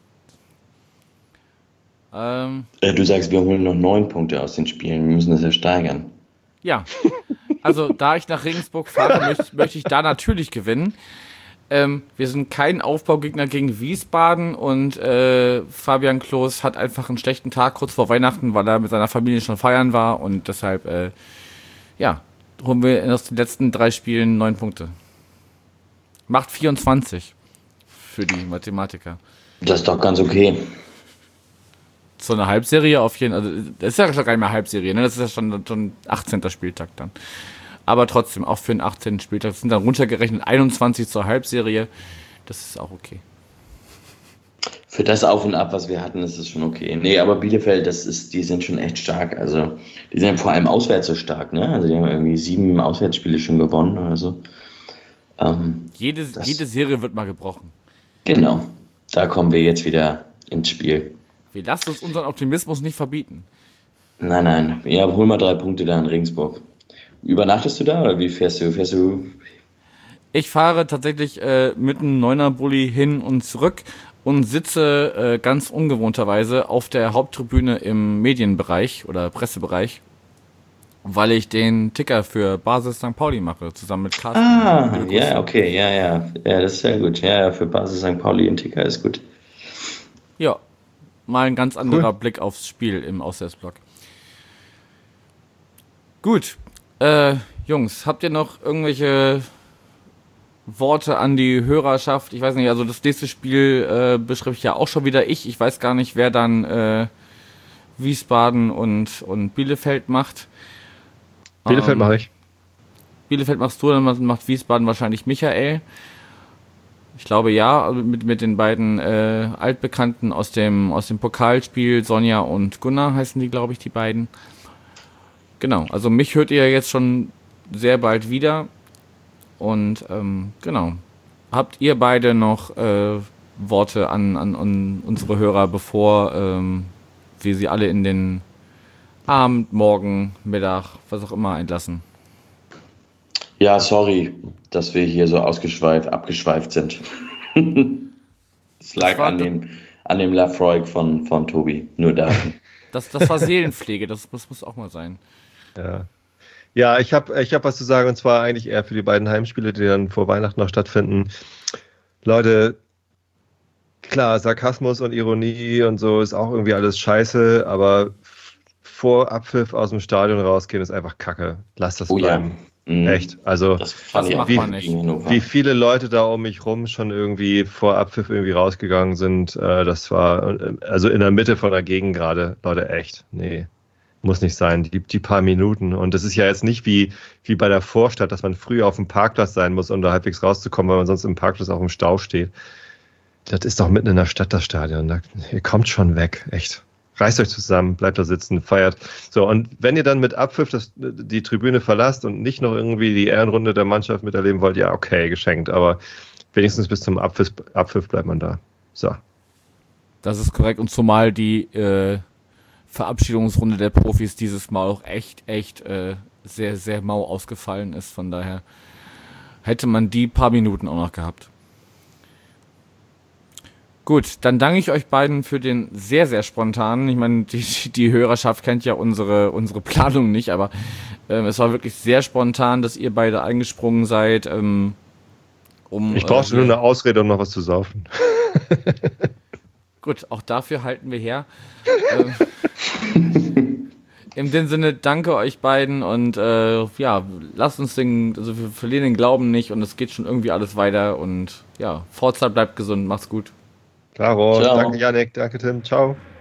[SPEAKER 4] Du sagst, wir holen noch 9 Punkte aus den Spielen. Wir müssen das ja steigern.
[SPEAKER 2] Ja, also da ich nach Regensburg fahre, möchte ich da natürlich gewinnen. Wir sind kein Aufbaugegner gegen Wiesbaden und Fabian Klos hat einfach einen schlechten Tag kurz vor Weihnachten, weil er mit seiner Familie schon feiern war und deshalb, holen wir aus den letzten 3 Spielen 9 Punkte. Macht 24 für die Mathematiker.
[SPEAKER 4] Das ist doch ganz okay.
[SPEAKER 2] So eine Halbserie auf jeden Fall, also das ist ja schon gar nicht mehr Halbserie, ne? Das ist ja schon 18. Spieltag dann. Aber trotzdem, auch für den 18. Spieltag sind dann runtergerechnet 21 zur Halbserie. Das ist auch okay.
[SPEAKER 4] Für das Auf und Ab, was wir hatten, ist es schon okay. Nee, aber Bielefeld, die sind schon echt stark. Also, die sind vor allem auswärts so stark, ne? Also, die haben irgendwie 7 Auswärtsspiele schon gewonnen oder so.
[SPEAKER 2] Jede Serie wird mal gebrochen.
[SPEAKER 4] Genau. Da kommen wir jetzt wieder ins Spiel.
[SPEAKER 2] Wir lassen uns unseren Optimismus nicht verbieten.
[SPEAKER 4] Nein. Ja, hol mal 3 Punkte da in Regensburg. Übernachtest du da oder wie fährst du?
[SPEAKER 2] Ich fahre tatsächlich mit einem 9er-Bulli hin und zurück und sitze ganz ungewohnterweise auf der Haupttribüne im Medienbereich oder Pressebereich, weil ich den Ticker für Basis St. Pauli mache, zusammen mit Carsten.
[SPEAKER 4] Ja, okay, ja, das ist sehr gut. Ja, für Basis St. Pauli ein Ticker ist gut.
[SPEAKER 2] Ja, mal ein ganz anderer Blick aufs Spiel im Auswärtsblock. Gut, Jungs, habt ihr noch irgendwelche Worte an die Hörerschaft? Ich weiß nicht, also das nächste Spiel beschreibe ich ja auch schon wieder ich. Ich weiß gar nicht, wer dann Wiesbaden und Bielefeld macht.
[SPEAKER 3] Bielefeld mache ich.
[SPEAKER 2] Bielefeld machst du, dann macht Wiesbaden wahrscheinlich Michael. Ich glaube ja, mit den beiden Altbekannten aus dem Pokalspiel, Sonja und Gunnar heißen die, glaube ich, die beiden. Genau, also mich hört ihr jetzt schon sehr bald wieder. Und genau, habt ihr beide noch Worte an unsere Hörer, bevor wir sie alle in den Abend, Morgen, Mittag, was auch immer entlassen?
[SPEAKER 4] Ja, sorry, dass wir hier so abgeschweift sind. Es lag an dem Lafroig von Tobi, nur da.
[SPEAKER 2] Das war Seelenpflege, das muss auch mal sein.
[SPEAKER 3] Ja, ich hab was zu sagen, und zwar eigentlich eher für die beiden Heimspiele, die dann vor Weihnachten noch stattfinden. Leute, klar, Sarkasmus und Ironie und so ist auch irgendwie alles scheiße, aber vor Abpfiff aus dem Stadion rausgehen ist einfach Kacke. Lass das bleiben. Ja. Echt. Also,
[SPEAKER 4] das fand ich
[SPEAKER 2] macht man nicht.
[SPEAKER 3] Wie viele Leute da um mich rum schon irgendwie vor Abpfiff irgendwie rausgegangen sind, das war, also in der Mitte von der Gegend gerade, Leute, echt, nee, muss nicht sein, die paar Minuten. Und das ist ja jetzt nicht wie bei der Vorstadt, dass man früh auf dem Parkplatz sein muss, um da halbwegs rauszukommen, weil man sonst im Parkplatz auch im Stau steht. Das ist doch mitten in der Stadt, das Stadion. Ihr kommt schon weg, echt. Reißt euch zusammen, bleibt da sitzen, feiert. So, und wenn ihr dann mit Abpfiff die Tribüne verlasst und nicht noch irgendwie die Ehrenrunde der Mannschaft miterleben wollt, ja, okay, geschenkt. Aber wenigstens bis zum Abpfiff bleibt man da. So.
[SPEAKER 2] Das ist korrekt. Und zumal die Verabschiedungsrunde der Profis dieses Mal auch echt sehr, sehr mau ausgefallen ist. Von daher hätte man die paar Minuten auch noch gehabt. Gut, dann danke ich euch beiden für den sehr, sehr spontanen. Ich meine, die Hörerschaft kennt ja unsere Planung nicht, aber es war wirklich sehr spontan, dass ihr beide eingesprungen seid.
[SPEAKER 3] Ich brauchte nur eine Ausrede, um noch was zu saufen.
[SPEAKER 2] Gut, auch dafür halten wir her. In dem Sinne, danke euch beiden und ja, lasst uns also wir verlieren den Glauben nicht und es geht schon irgendwie alles weiter und ja, Forza bleibt gesund, macht's gut.
[SPEAKER 3] Klaro, danke Jannik, danke Tim, ciao.